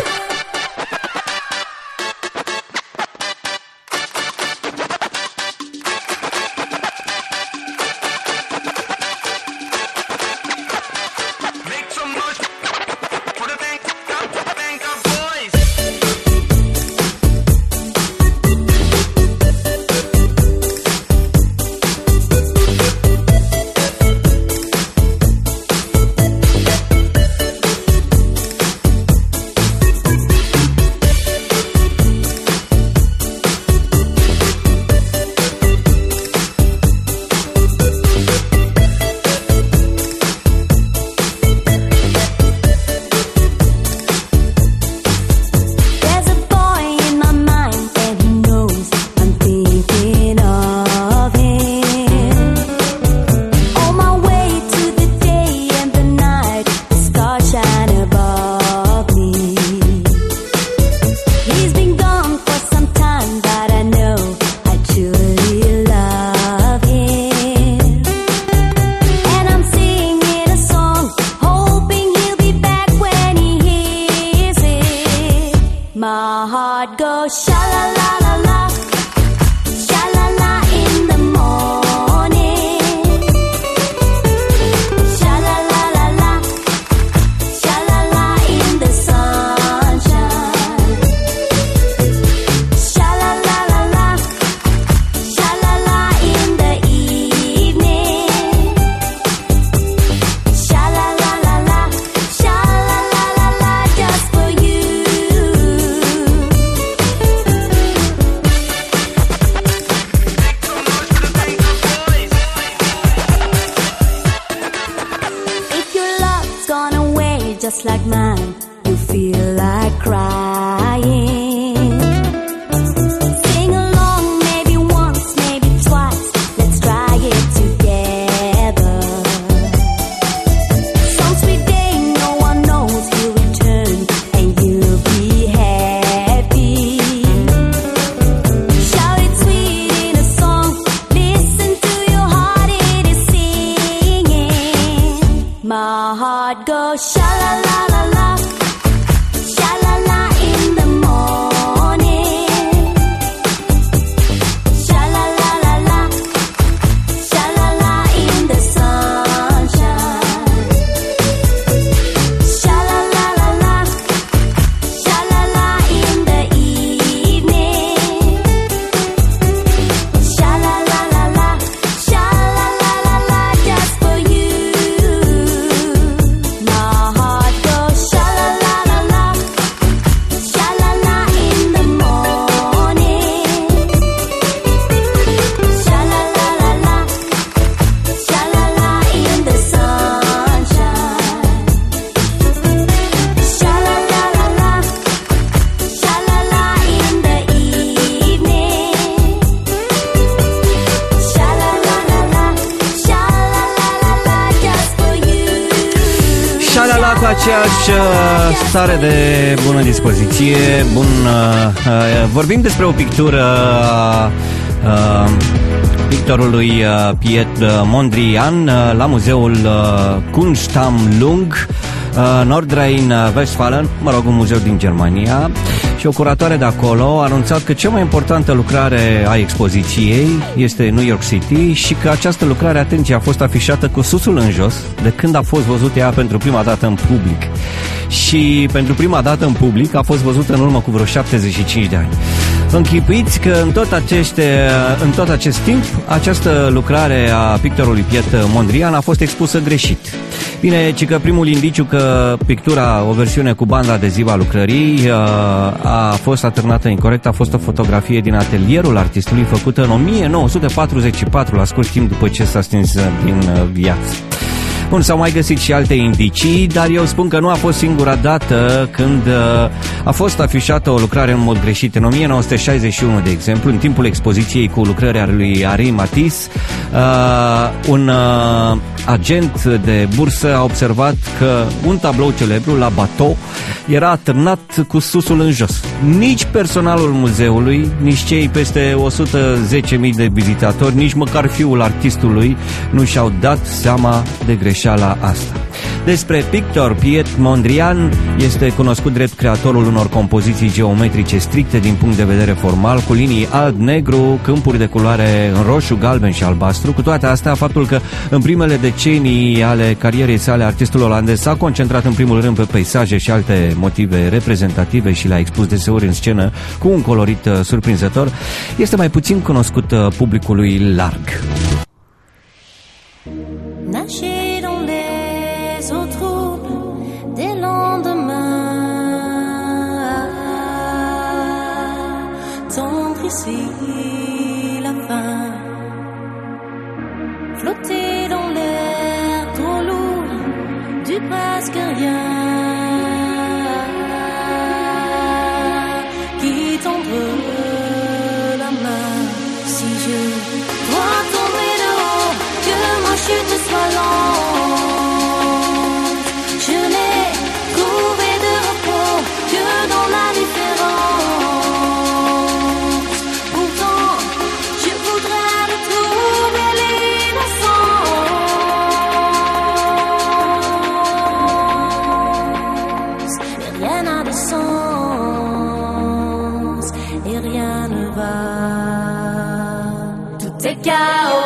Stare de bună dispoziție, vorbim despre o pictură a pictorului Piet Mondrian la muzeul Kunstamlung Nordrhein-Westfalen, un muzeu din Germania, și o curatoare de acolo a anunțat că cea mai importantă lucrare a expoziției este New York City și că această lucrare, atenție, a fost afișată cu susul în jos de când a fost văzută ea pentru prima dată în public. Și pentru prima dată în public a fost văzută în urmă cu vreo 75 de ani. Închipuiți că în tot acest timp această lucrare a pictorului Piet Mondrian a fost expusă greșit. Bine, ci că primul indiciu că pictura, o versiune cu bandă adezivă a lucrării, a fost atârnată incorrect, a fost o fotografie din atelierul artistului făcută în 1944, la scurt timp după ce s-a stins din viață. Bun, s-au mai găsit și alte indicii, dar eu spun că nu a fost singura dată când a fost afișată o lucrare în mod greșit. În 1961, de exemplu, în timpul expoziției cu lucrări lui Henri Matisse, un agent de bursă a observat că un tablou celebru, la Bateau, era atârnat cu susul în jos. Nici personalul muzeului, nici cei peste 110.000 de vizitatori, nici măcar fiul artistului nu și-au dat seama de greșeala asta. Despre pictor, Piet Mondrian este cunoscut drept creatorul unor compoziții geometrice stricte din punct de vedere formal, cu linii alb-negru, câmpuri de culoare în roșu, galben și albastru. Cu toate astea, faptul că în primele decenii ale carierei sale artistul olandez s-a concentrat în primul rând pe peisaje și alte motive reprezentative și le-a expus deseori în scenă cu un colorit surprinzător, este mai puțin cunoscut publicului larg. Nager dans les eaux troubles des lendemains, tendre ici la fin, flotter dans l'air trop lourd du presque rien, qui tendre la main si je dois tomber de haut, que ma chute soit lente. Je n'ai trouvé de repos que dans la différence. Pourtant, je voudrais retrouver l'innocence. Mais rien n'a de sens et rien ne va. Tout est chaos.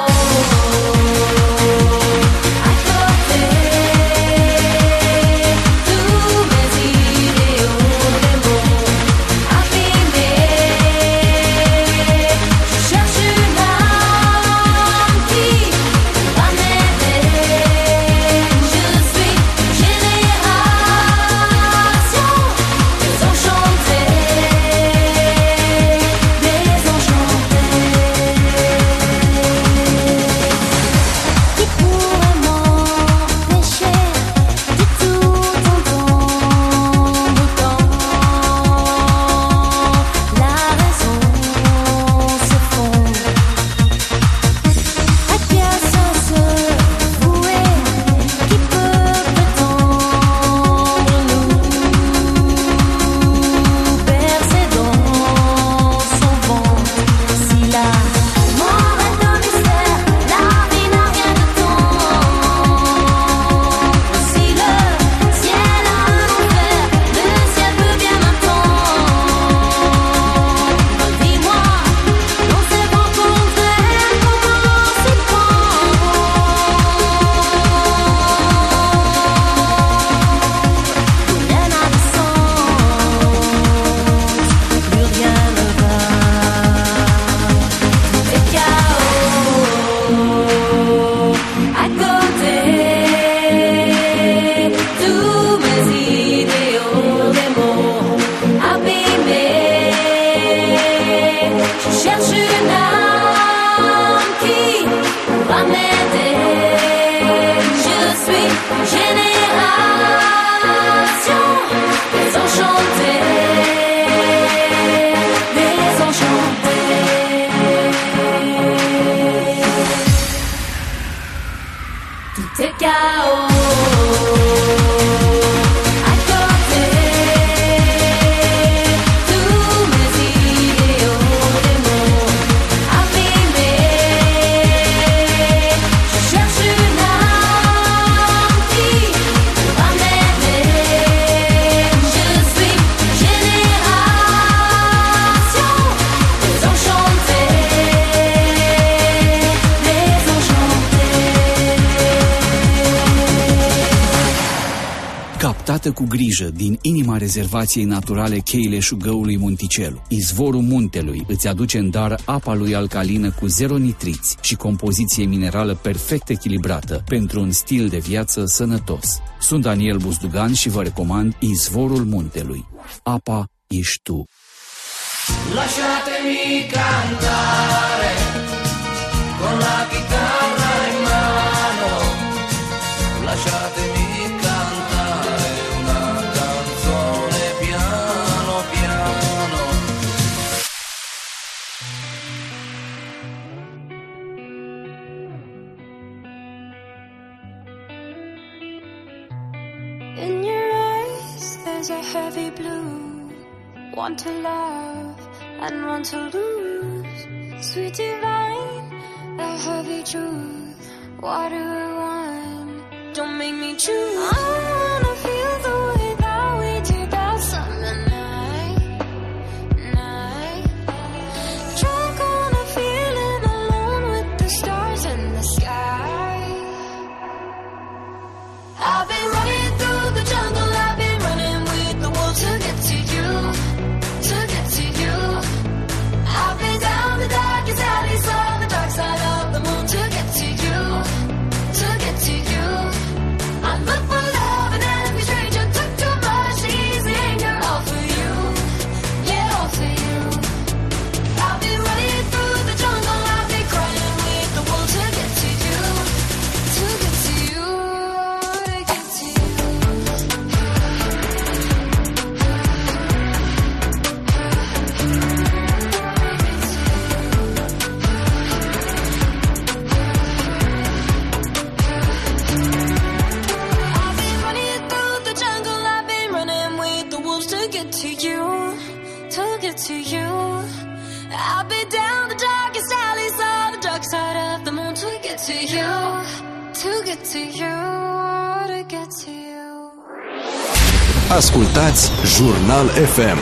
Cu grijă din inima rezervației naturale Cheile Șugăului Monticelu. Izvorul muntelui îți aduce în dar apa lui alcalină cu zero nitriți și compoziție minerală perfect echilibrată pentru un stil de viață sănătos. Sunt Daniel Buzdugan și vă recomand Izvorul muntelui. Apa ești tu. Lasciatemi cantare con la chitarra in mano. eyes are heavy blue, one to love and one to lose. Sweet divine, the heavy truth. What do I want? Don't make me choose. I wanna feel the way that we did that summer night. Drunk on a feeling, alone with the stars in the sky. I've been running through the jungle, I've been running with the wolves to get to you, to get to you. I've been down the darkest alley, saw the dark side of the moon to get to you, to get to you. I look for love and every stranger took too much to ease the anger. All for you, yeah, all for you. I've been running through the jungle, I've been crying with the wolves to get to you, to get to you. To you, I'll be down the darkest alleys of the dark side of the moon to get to you, to get to you, to get to you. Ascultați Jurnal FM.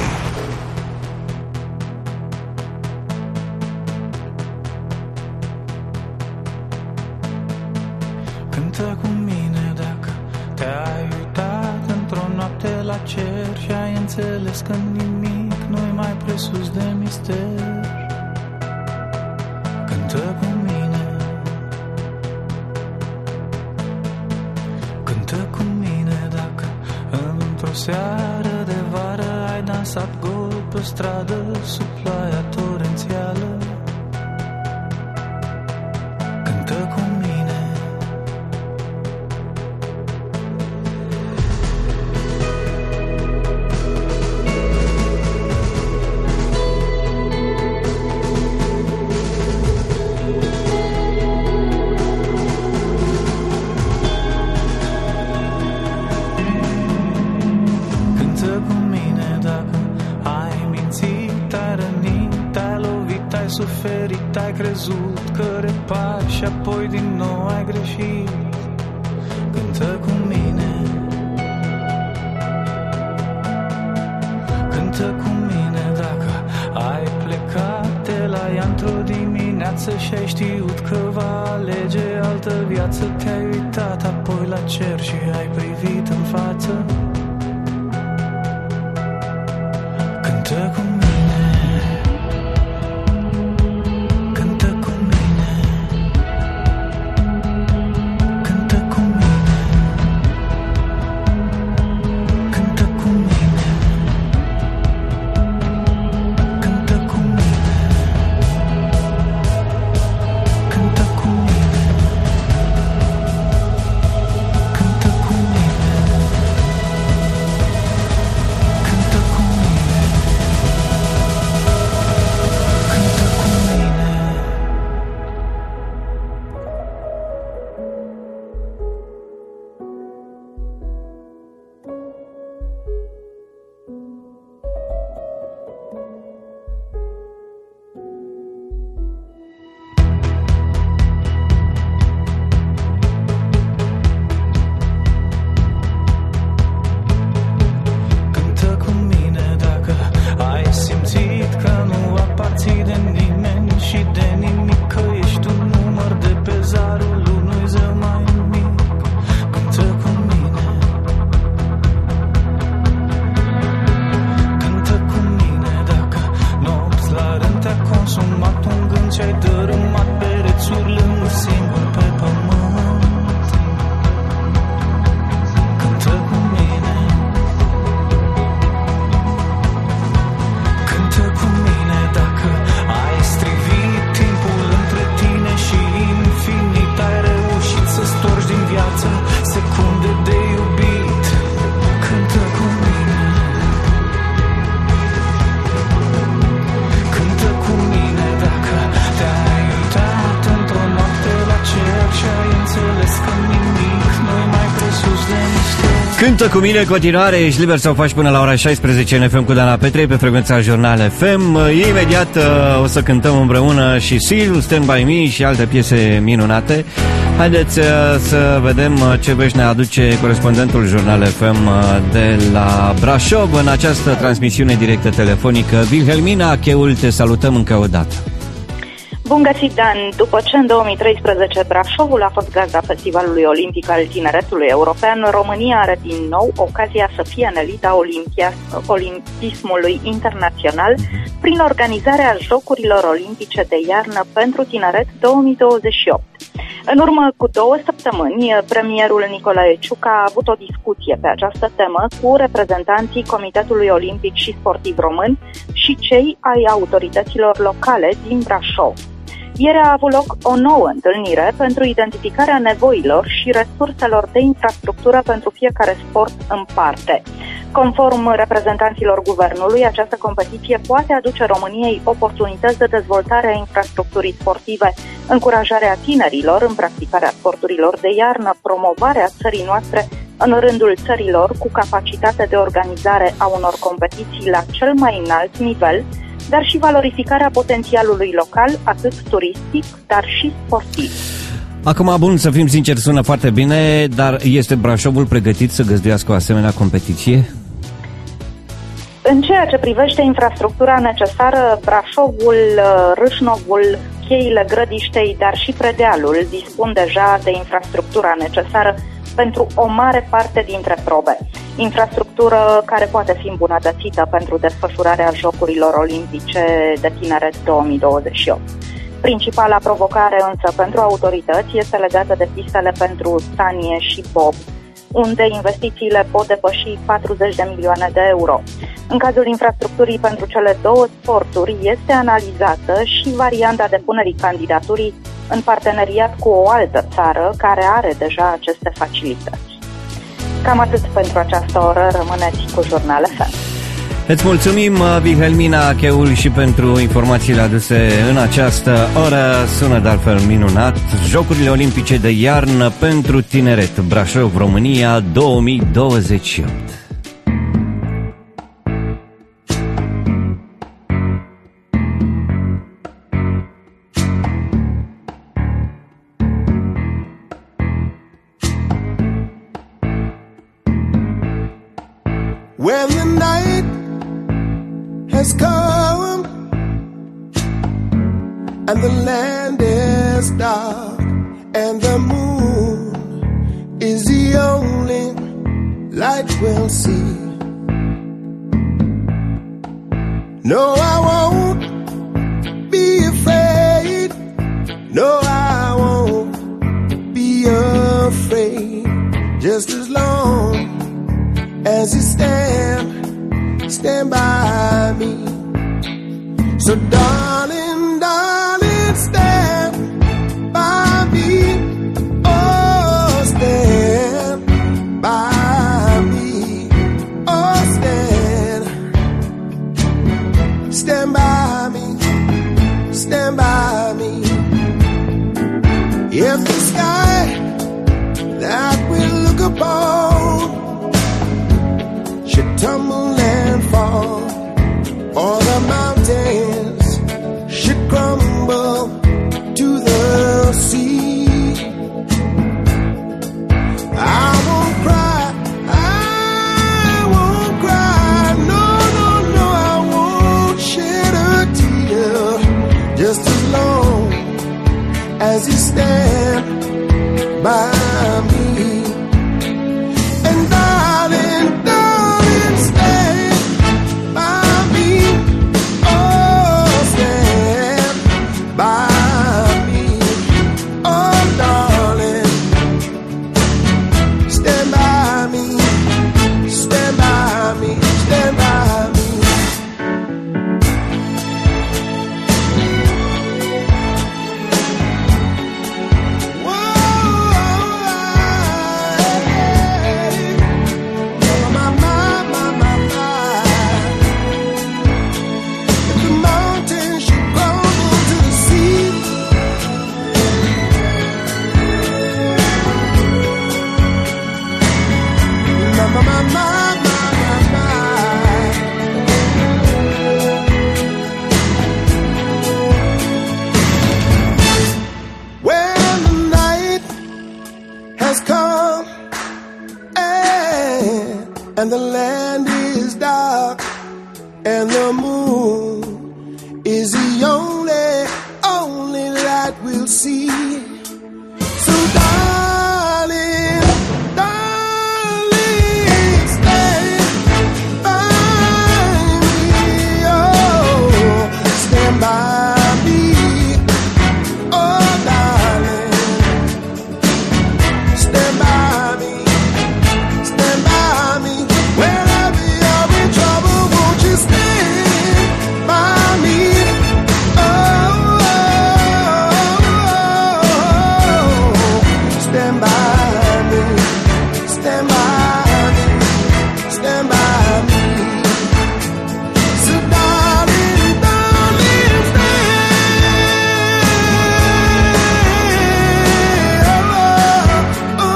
Cântă cu mine dacă te-ai uitat într-o noapte la cer și ai înțeles că nimic nu-i mai presus de mister. Cântă cu mine, cântă cu mine dacă într-o seară de vară ai dansat gol pe stradă sub ploaia torențială. Cântă cu mine. Suferit, ai crezut că repari și apoi din nou ai greșit. Cântă cu mine, cântă cu mine dacă ai plecat de la ea într-o dimineață și ai știut că va alege altă viață. Te-ai uitat apoi la cer și ai privit în față. Cântă cu mine. Te-ai Cântă cu mine în continuare, ești liber să o faci până la ora 16 în FM cu Dana Petre pe frecvența Jurnal FM. Imediat o să cântăm împreună și Seal, Stand By Me și alte piese minunate. Haideți să vedem ce vești ne aduce corespondentul Jurnal FM de la Brașov în această transmisiune directă telefonică. Wilhelmina Cheul, te salutăm încă o dată. Bun găsit, Dan! După ce în 2013 Brașovul a fost gazda Festivalului Olimpic al Tineretului European, România are din nou ocazia să fie în elita olimpismului internațional prin organizarea Jocurilor Olimpice de Iarnă pentru Tineret 2028. În urmă cu 2 săptămâni, premierul Nicolae Ciucă a avut o discuție pe această temă cu reprezentanții Comitetului Olimpic și Sportiv Român și cei ai autorităților locale din Brașov. Ieri a avut loc o nouă întâlnire pentru identificarea nevoilor și resurselor de infrastructură pentru fiecare sport în parte. Conform reprezentanților guvernului, această competiție poate aduce României oportunități de dezvoltare a infrastructurii sportive, încurajarea tinerilor în practicarea sporturilor de iarnă, promovarea țării noastre în rândul țărilor cu capacitate de organizare a unor competiții la cel mai înalt nivel, dar și valorificarea potențialului local, atât turistic, dar și sportiv. Acum, bun, să fim sinceri, sună foarte bine, dar este Brașovul pregătit să găzduiască o asemenea competiție? În ceea ce privește infrastructura necesară, Brașovul, Râșnovul, cheile Grădiștei, dar și Predealul dispun deja de infrastructura necesară pentru o mare parte dintre probe. Infrastructură care poate fi îmbunătățită pentru desfășurarea Jocurilor Olimpice de Tineret 2028. Principala provocare însă pentru autorități este legată de pistele pentru stanie și bob, unde investițiile pot depăși 40 de milioane de euro. În cazul infrastructurii pentru cele două sporturi este analizată și varianta depunerii candidaturii în parteneriat cu o altă țară care are deja aceste facilități. Cam atât pentru această oră, rămâneți cu Jurnal FM. Îți mulțumim, Wilhelmina Cheul, și pentru informațiile aduse în această oră. Sună de altfel minunat. Jocurile Olimpice de Iarnă pentru Tineret, Brașov, România, 2028. When the night has come and the land is dark and the moon is the only light we'll see. No, I won't be afraid. No, I won't be afraid. Just as long as you stand by me. So darling, darling, stand by me. Oh, stand by me. Oh, stand by me. Stand by me. If the sky that we look upon should tumble and fall, or the mountains should crumble to the sea, I won't cry, I won't cry, no, no, no, I won't shed a tear, just as long as you stand by me. And darling, darling, stand by me. Oh, stand by me. Oh, darling, stand by me. Stand by me. Stand by me. Whoa. and the land is dark, and the moon is the only light we'll see. So darling, darling, stand by me, oh, stand by me, oh darling, stand by me, stand by me, whenever you're in trouble, won't you stand by me, oh, stand by me, stand by me, stand by me. So darling, darling, stand. Oh,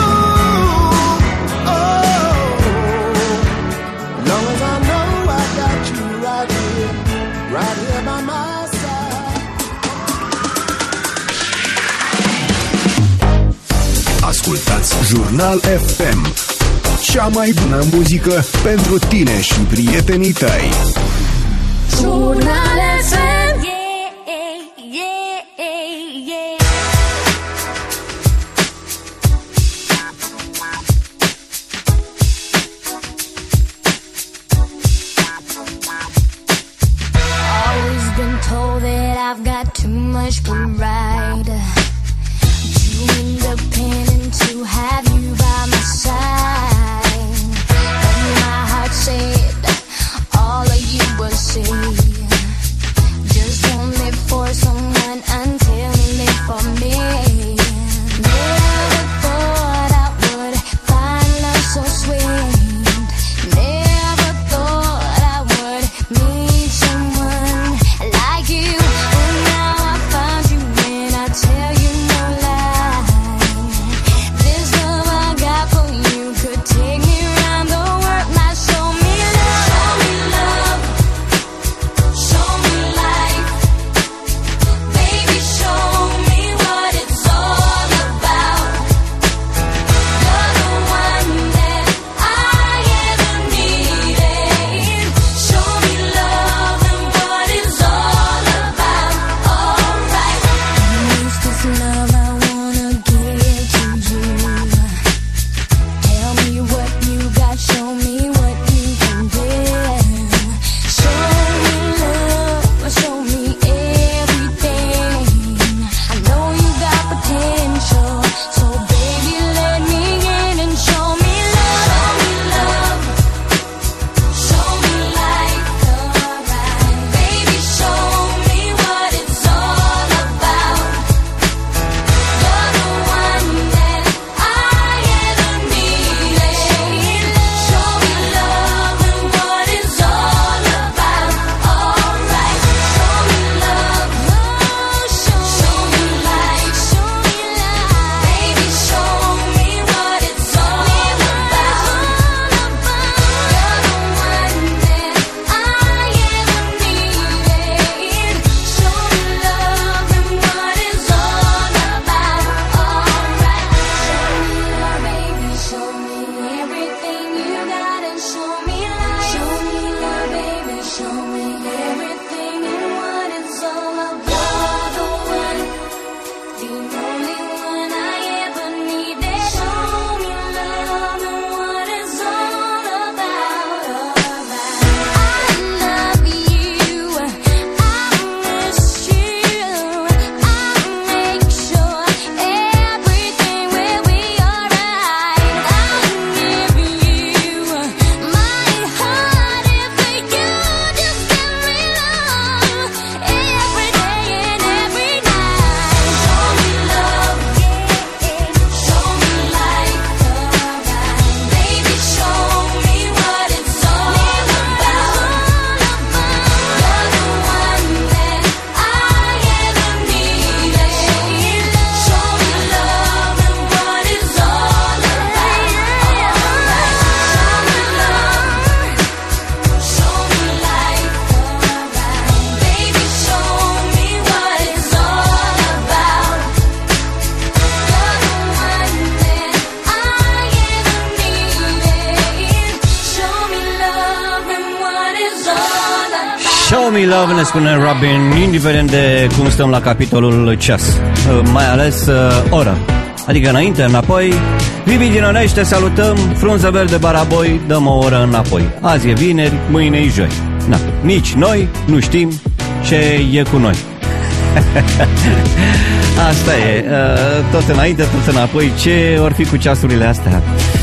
oh, oh. Long as I know I got you right here by my side. Ascultați Jurnal FM, cea mai bună muzică pentru tine și prietenii tăi. Jurnal FM. Always been told that I've got too much pride, too independent to have you by my side. But my heart said all of you will say, just don't live for someone until you live for me. Never thought I would find love so sweet. Never thought I would meet someone like you. But now I found you and I tell you no lie. love, ne spune Robin, indiferent de cum stăm la capitolul ceas, mai ales ora. Adică înainte, înapoi. Vivi din Onești, te salutăm. Frunză verde Baraboi, dăm o oră înapoi. Azi e vineri, mâine e joi. Na, nici noi nu știm ce e cu noi. Asta e, tot înainte, tot înapoi. Ce or fi cu ceasurile astea?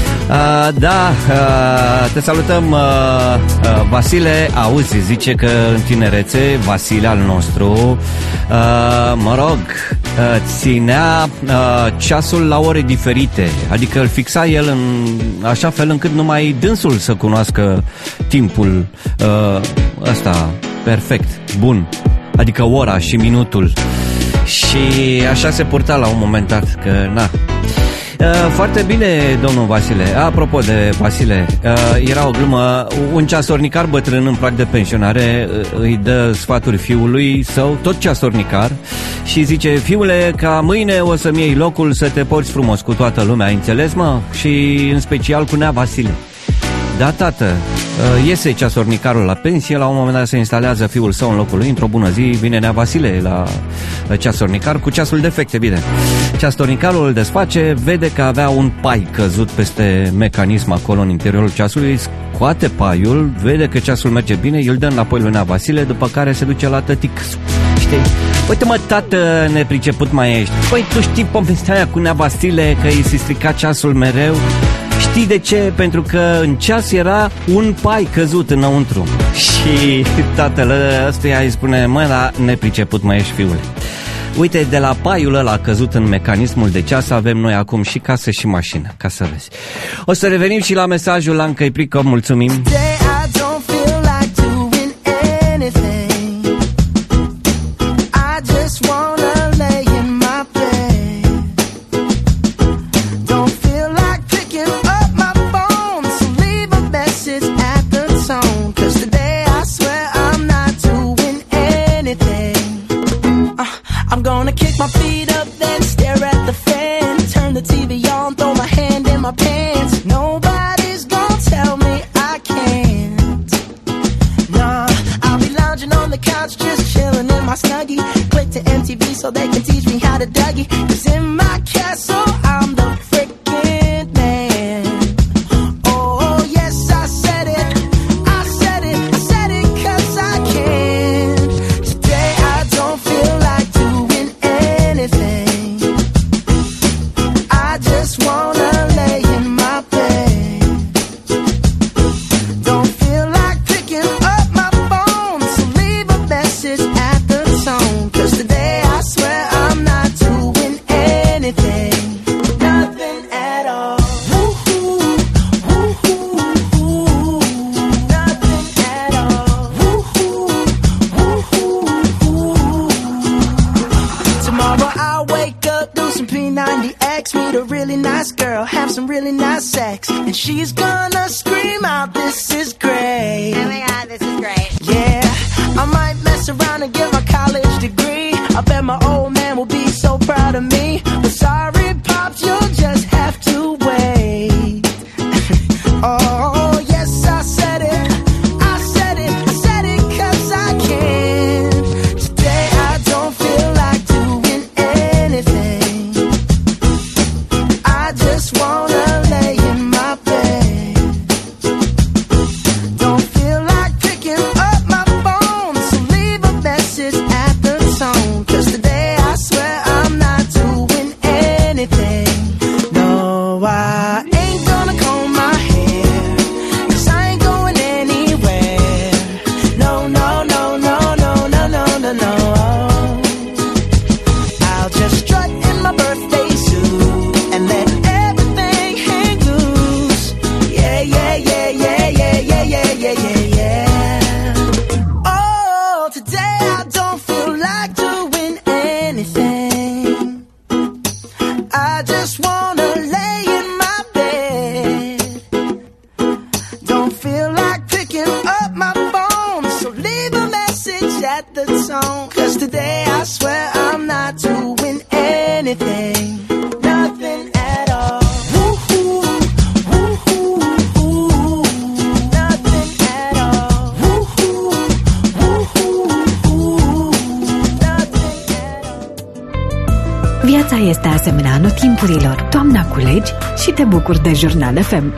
Te salutăm, Vasile. Auzi, zice că în tinerețe Vasile al nostru, mă rog, ținea ceasul la ore diferite. Adică îl fixa el în așa fel încât numai dânsul să cunoască timpul ăsta perfect, bun. Adică ora și minutul. Și așa se purta la un moment dat, că na. Foarte bine, domnul Vasile. Apropo de Vasile, era o glumă. Un ceasornicar bătrân în prag de pensionare îi dă sfaturi fiului său, tot ceasornicar, și zice: fiule, ca mâine o să-mi iei locul să te porți frumos cu toată lumea, ai înțeles, mă? Și în special cu nea Vasile. Da, tată. Iese ceasornicarul la pensie, la un moment dat se instalează fiul său în locul lui. Într-o bună zi vine nea Vasile la ceasornicar cu ceasul defect, bine. Ceasornicarul îl desface, vede că avea un pai căzut peste mecanism acolo în interiorul ceasului, scoate paiul, vede că ceasul merge bine, îl dă înapoi lui nea Vasile, după care se duce la tătic. Știi? Uite, mă, tată, nepriceput mai ești. Păi tu știi povestea aia cu nea Vasile, că îi se strica ceasul mereu? Știi de ce? Pentru că în ceas era un pai căzut înăuntru. Și tatăl ăstuia îi spune: mă, da, nepriceput mai ești, fiule. Uite, de la paiul ăla căzut în mecanismul de ceas avem noi acum și casă și mașină, ca să vezi. O să revenim și la mesajul la Anca Iprică, mulțumim. So they can teach me how to Dougie. 'Cause in my castle I'm the freaking man. Oh yes, I said it, I said it, I said it 'cause I can. Today I don't feel like doing anything. I just wanna lay in my bed. Don't feel like picking up my phone, so leave a message at the tone. 'Cause today I swear I'm not doing anything, nothing at all. Woo-hoo, woo-hoo, woo-hoo, nothing at all. Woo-hoo, woo-hoo, woo-hoo. Tomorrow I'll wake up, do some P90X, meet a really nice girl, have some really nice sex, and she's gonna scream out, "This is great." Oh my God, this is great. Yeah, I might mess around and get my college degree. I bet my old man will be so proud of me. But sorry, Pops, you'll just have to wait. Oh, yes, I said it, I said it, I said it 'cause I can. Today I don't feel like doing anything. I just wanna lay in my bed. Don't feel like picking up my phone, so leave a message at the tone. 'Cause today I swear I'm not doing anything. No, I ain't gonna comb my hair, 'cause I ain't going anywhere. No, no, no, no, no, no, no, no, no. I'll just strut in my birthday suit and let everything hang loose. Yeah, yeah, yeah, yeah, yeah, yeah, yeah, yeah, yeah, yeah. Oh, today I don't feel like doing anything. I just wanna lay in my bed. Don't feel like picking up my phone, so leave a message at the tone. 'Cause today I swear I'm not doing anything, nothing at all. Woo-hoo, woo-hoo, woo-hoo, nothing at all. Woo-hoo, woo-hoo, Viața este asemenea anotimpurilor. Toamna culegi și te bucuri de Jurnal FM.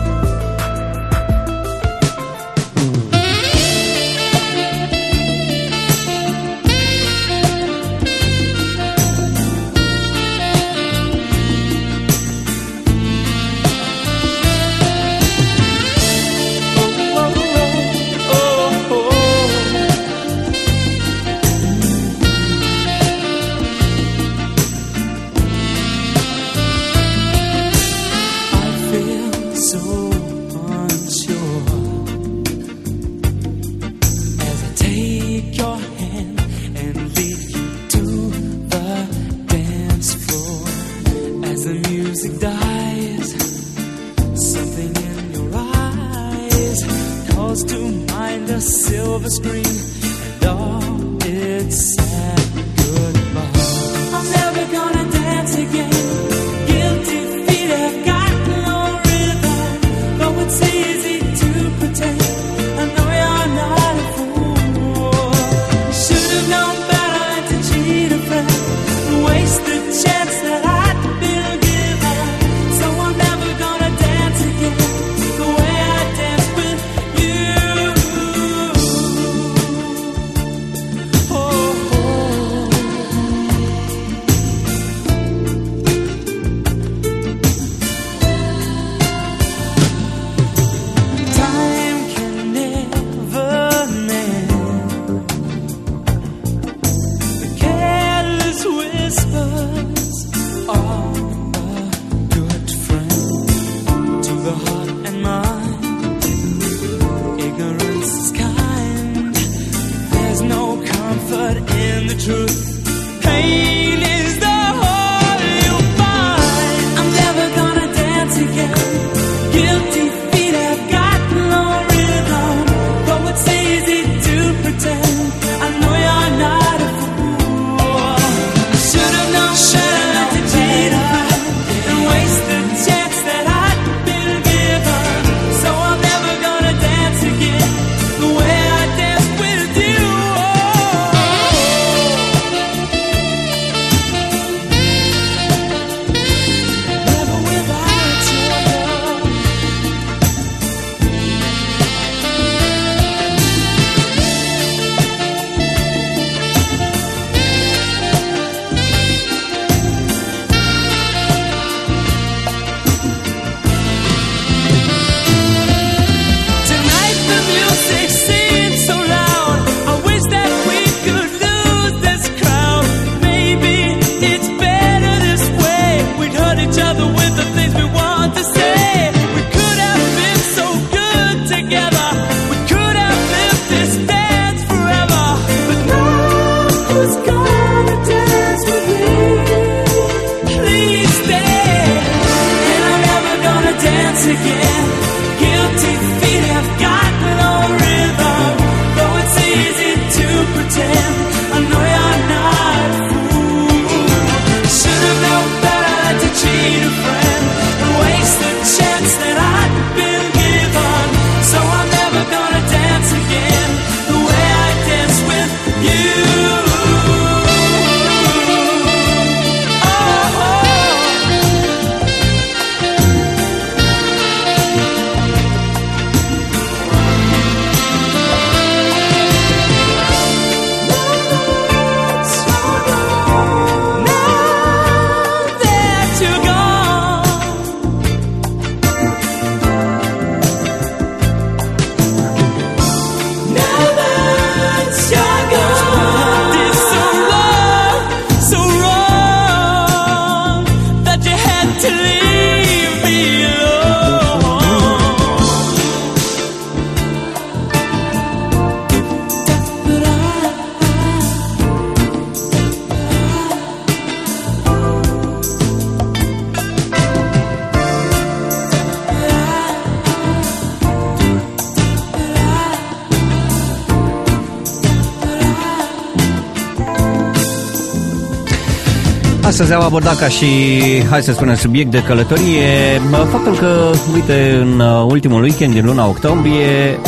Astăzi am abordat ca și, hai să spunem, subiect de călătorie faptul că, uite, în ultimul weekend din luna octombrie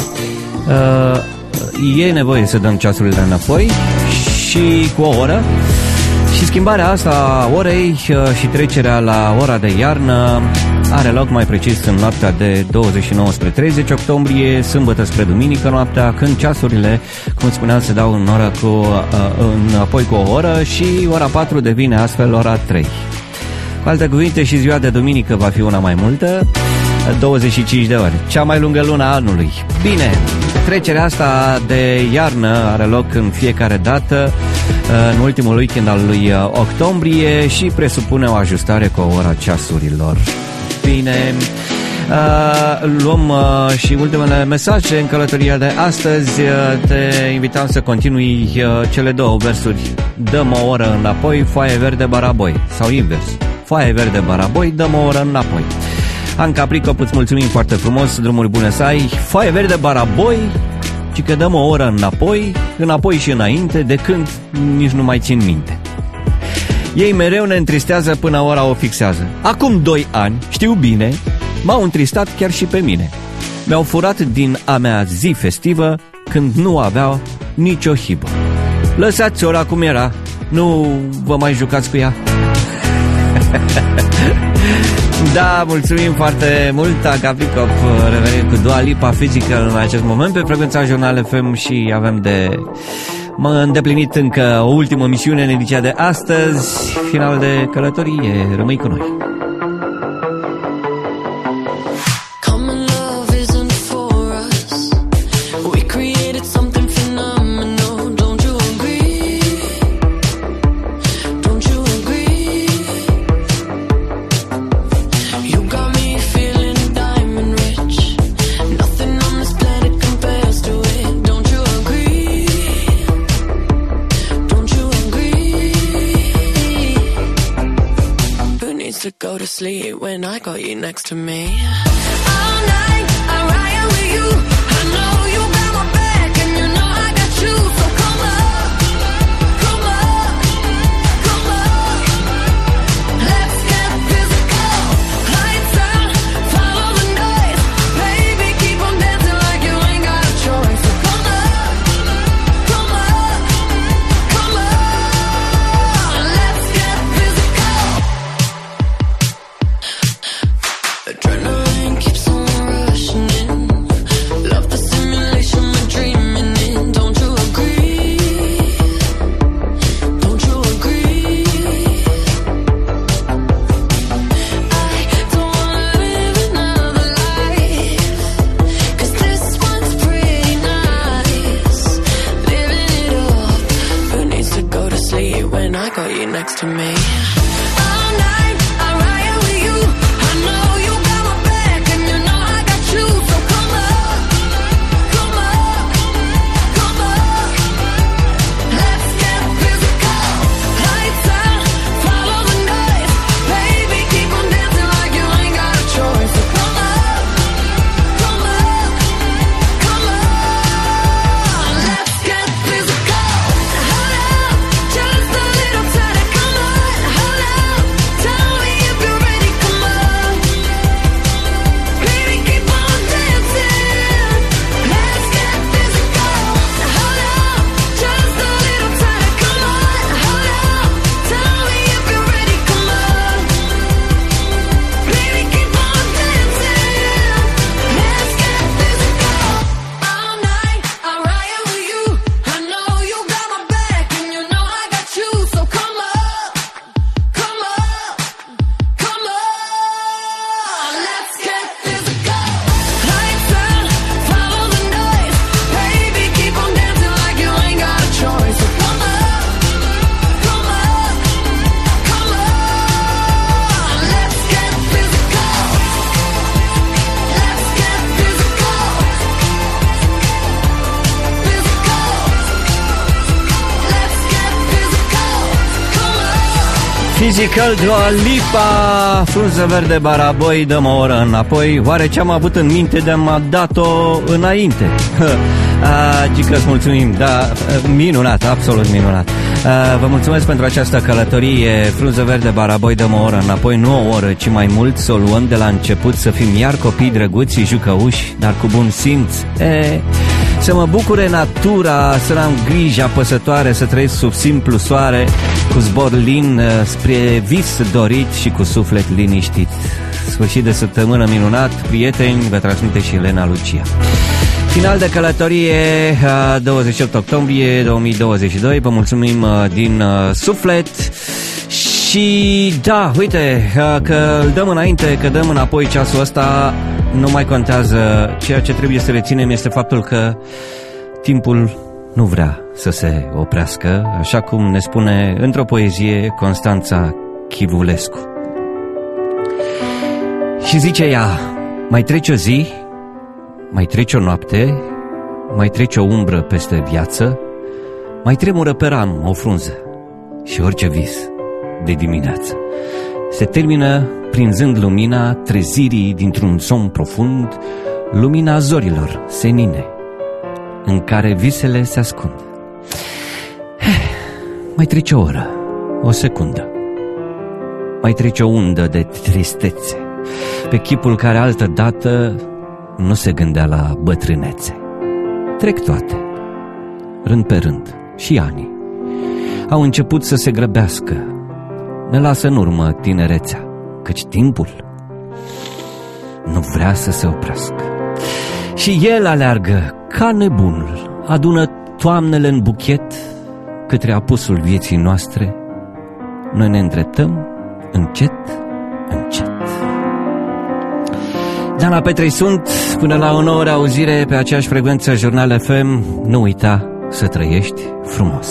e nevoie să dăm ceasurile înapoi și cu o oră Și schimbarea asta a orei și trecerea la ora de iarnă are loc mai precis în noaptea de 29 spre 30 octombrie, sâmbătă spre duminică noaptea, când ceasurile, cum spuneam, se dau înapoi cu o oră și ora 4 devine astfel ora 3. Cu alte cuvinte, și ziua de duminică va fi una mai multă, 25 de ore, cea mai lungă lună a anului. Bine, trecerea asta de iarnă are loc în fiecare dată, în ultimul weekend al lui octombrie și presupune o ajustare cu ora ceasurilor. Bine, luăm și ultimele mesaje în călătoria de astăzi. Te invităm să continui cele două versuri. Dăm o oră înapoi, foaie verde baraboi. Sau invers, foaie verde baraboi, dăm o oră înapoi. Anca Pricop, îți mulțumim foarte frumos, drumuri bune să ai. Foaie verde baraboi, ci că dăm o oră înapoi și înainte, de când nici nu mai țin minte. Ei mereu ne întristează până ora o fixează. Acum 2 ani, știu bine, m-au întristat chiar și pe mine. Mi-au furat din a mea zi festivă când nu aveau nicio hibă. Lăsați ora cum era, nu vă mai jucați cu ea. Da, mulțumim foarte mult, Anca Pricop. Revenim cu Dua Lipa, Physical în acest moment pe frecvența Jurnal FM și avem de îndeplinit încă o ultimă misiune în ediția de astăzi, final de călătorie. Rămâi cu noi. Go to sleep when I got you next to me. All night I ride with you. I know you got my back and you know I got you. So come up, come up, come up. Let's get physical. Lights out, follow the noise. Baby, keep on dancing like you ain't got a choice. So come up, come up, come up. Let's get physical. Adrenaline keeps on rushing in. Love the simulation we're dreaming in. Don't you agree? Don't you agree? I don't wanna live another life, 'cause this one's pretty nice. Living it up. Who needs to go to sleep when I got you next to me? All night I ride with you. I know you got my back and you know I got you. So come up, come up, come up. Let's get physical. Lights out, follow the noise. Baby, keep on dancing like you ain't got a choice. So come up, come up, come up. Let's get physical. Hold up, just a little tighter. Come on, hold up. Tell me if you're ready. Come on, baby, keep on dancing. Let's get physical. Hold up, just a little tighter. Come on, hold up. Tell me if you're ready. Come on, baby, keep on dancing. Let's get physical. All night I ride with you. I know you got my back and you know I got you. So come up, come up, come up. Let's get physical. Lights out, follow the noise. Baby, keep on dancing like you ain't got a choice. So come up, come up, come up. Let's get physical. Let's get physical. Physical. Let's get physical. Come on. Physical, Dua Lipa, frunză verde baraboi, dăm o oră înapoi. Oare ce-am avut în minte de-am dat-o înainte? Gică, îți mulțumim, da, minunat, absolut minunat. Vă mulțumesc pentru această călătorie. Frunză verde baraboi, dăm o oră înapoi. Nu o oră, ci mai mult, să o luăm de la început. Să fim iar copii drăguți și jucăuși, dar cu bun simț. Să mă bucure natura, să n-am griji apăsătoare, să trăiesc sub simplu soare, cu zbor lin spre vis dorit și cu suflet liniștit. Sfârșit de săptămână minunat, prieteni, vă transmite și Elena Lucia. Final de călătorie, 28 octombrie 2022, vă mulțumim din suflet. Și da, uite, că îl dăm înainte, că dăm înapoi ceasul ăsta, nu mai contează. Ceea ce trebuie să reținem este faptul că timpul nu vrea să se oprească, așa cum ne spune într-o poezie Constanța Chivulescu. Și zice ea, mai trece o zi, mai trece o noapte, mai trece o umbră peste viață, mai tremură pe ram o frunză și orice vis de dimineață se termină prinzând lumina trezirii dintr-un somn profund, lumina zorilor senine în care visele se ascund. Mai trece o oră, o secundă, mai trece o undă de tristețe pe chipul care altădată nu se gândea la bătrânețe. Trec toate, rând pe rând, și anii au început să se grăbească, ne lasă în urmă tinerețea, căci timpul nu vrea să se oprească. Și el aleargă ca nebunul, adună toamnele în buchet către apusul vieții noastre. Noi ne îndreptăm încet, încet. Dana Petrei sunt, până la o nouă reauzire pe aceeași frecvență Jurnal FM. Nu uita să trăiești frumos.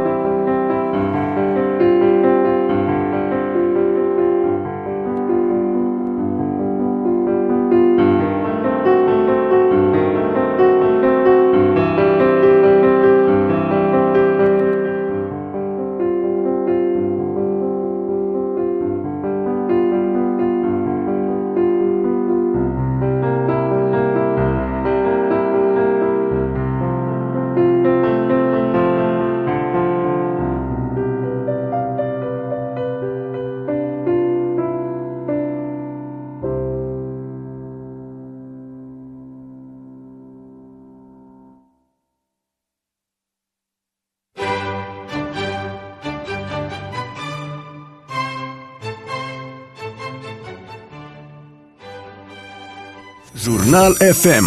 Jurnal FM.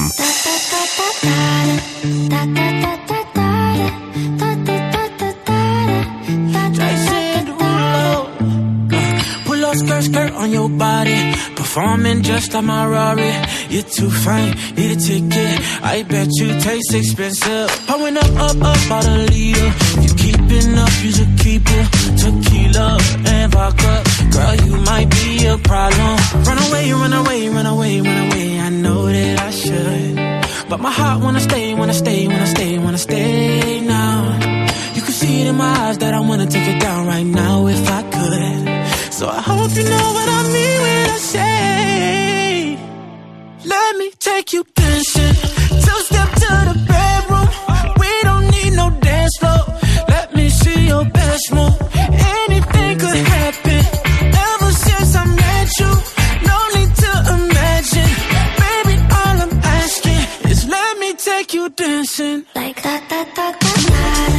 Pull up skirt on your body, performing just like my Rari. You're too fine, need a ticket. I bet you taste expensive. Pouring up out a leader. You keeping up, you should keep it. Tequila and vodka, girl, you might be a problem. Run away, run away, run away, run away. I know that I should, but my heart wanna stay, wanna stay, wanna stay, wanna stay now. You can see it in my eyes that I wanna take it down right now if I could. So I hope you know what I mean when I say, let me take you dancing. Two-step to the bedroom. We don't need no dance floor. Let me see your best move. Anything could happen. Ever since I met you, no need to imagine. Baby, all I'm asking is let me take you dancing. Like that, that, that, that, that.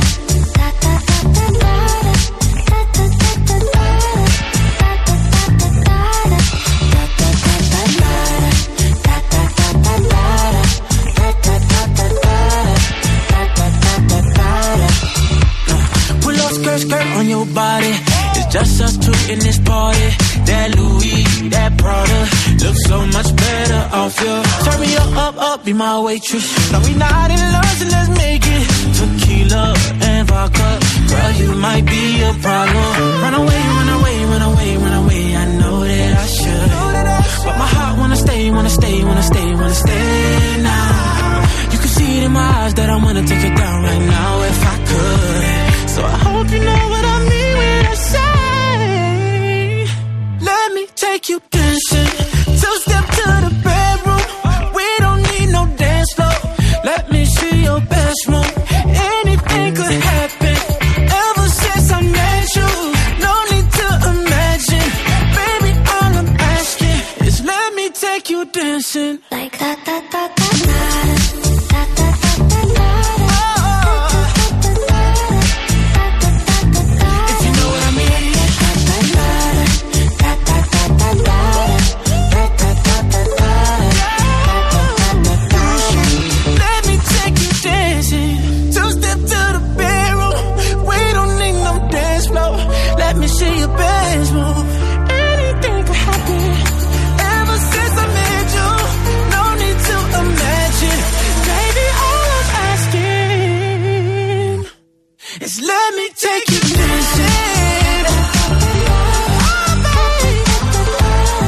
Skirt on your body, it's just us two in this party. That Louis, that Prada, looks so much better off you. Turn me up, be my waitress. No, we not in love, so let's make it. Tequila and vodka, girl, you might be a problem. Run away, run away, run away, run away. I know that I should, but my heart wanna stay, wanna stay, wanna stay, wanna stay now. You can see it in my eyes that I wanna take it down right now if I could. So I hope you know what I mean when I say, let me take you dancing. Two-step to the bedroom. We don't need no dance floor. Let me see your best move. Anything could happen. Ever since I met you, no need to imagine. Baby, all I'm asking is let me take you dancing.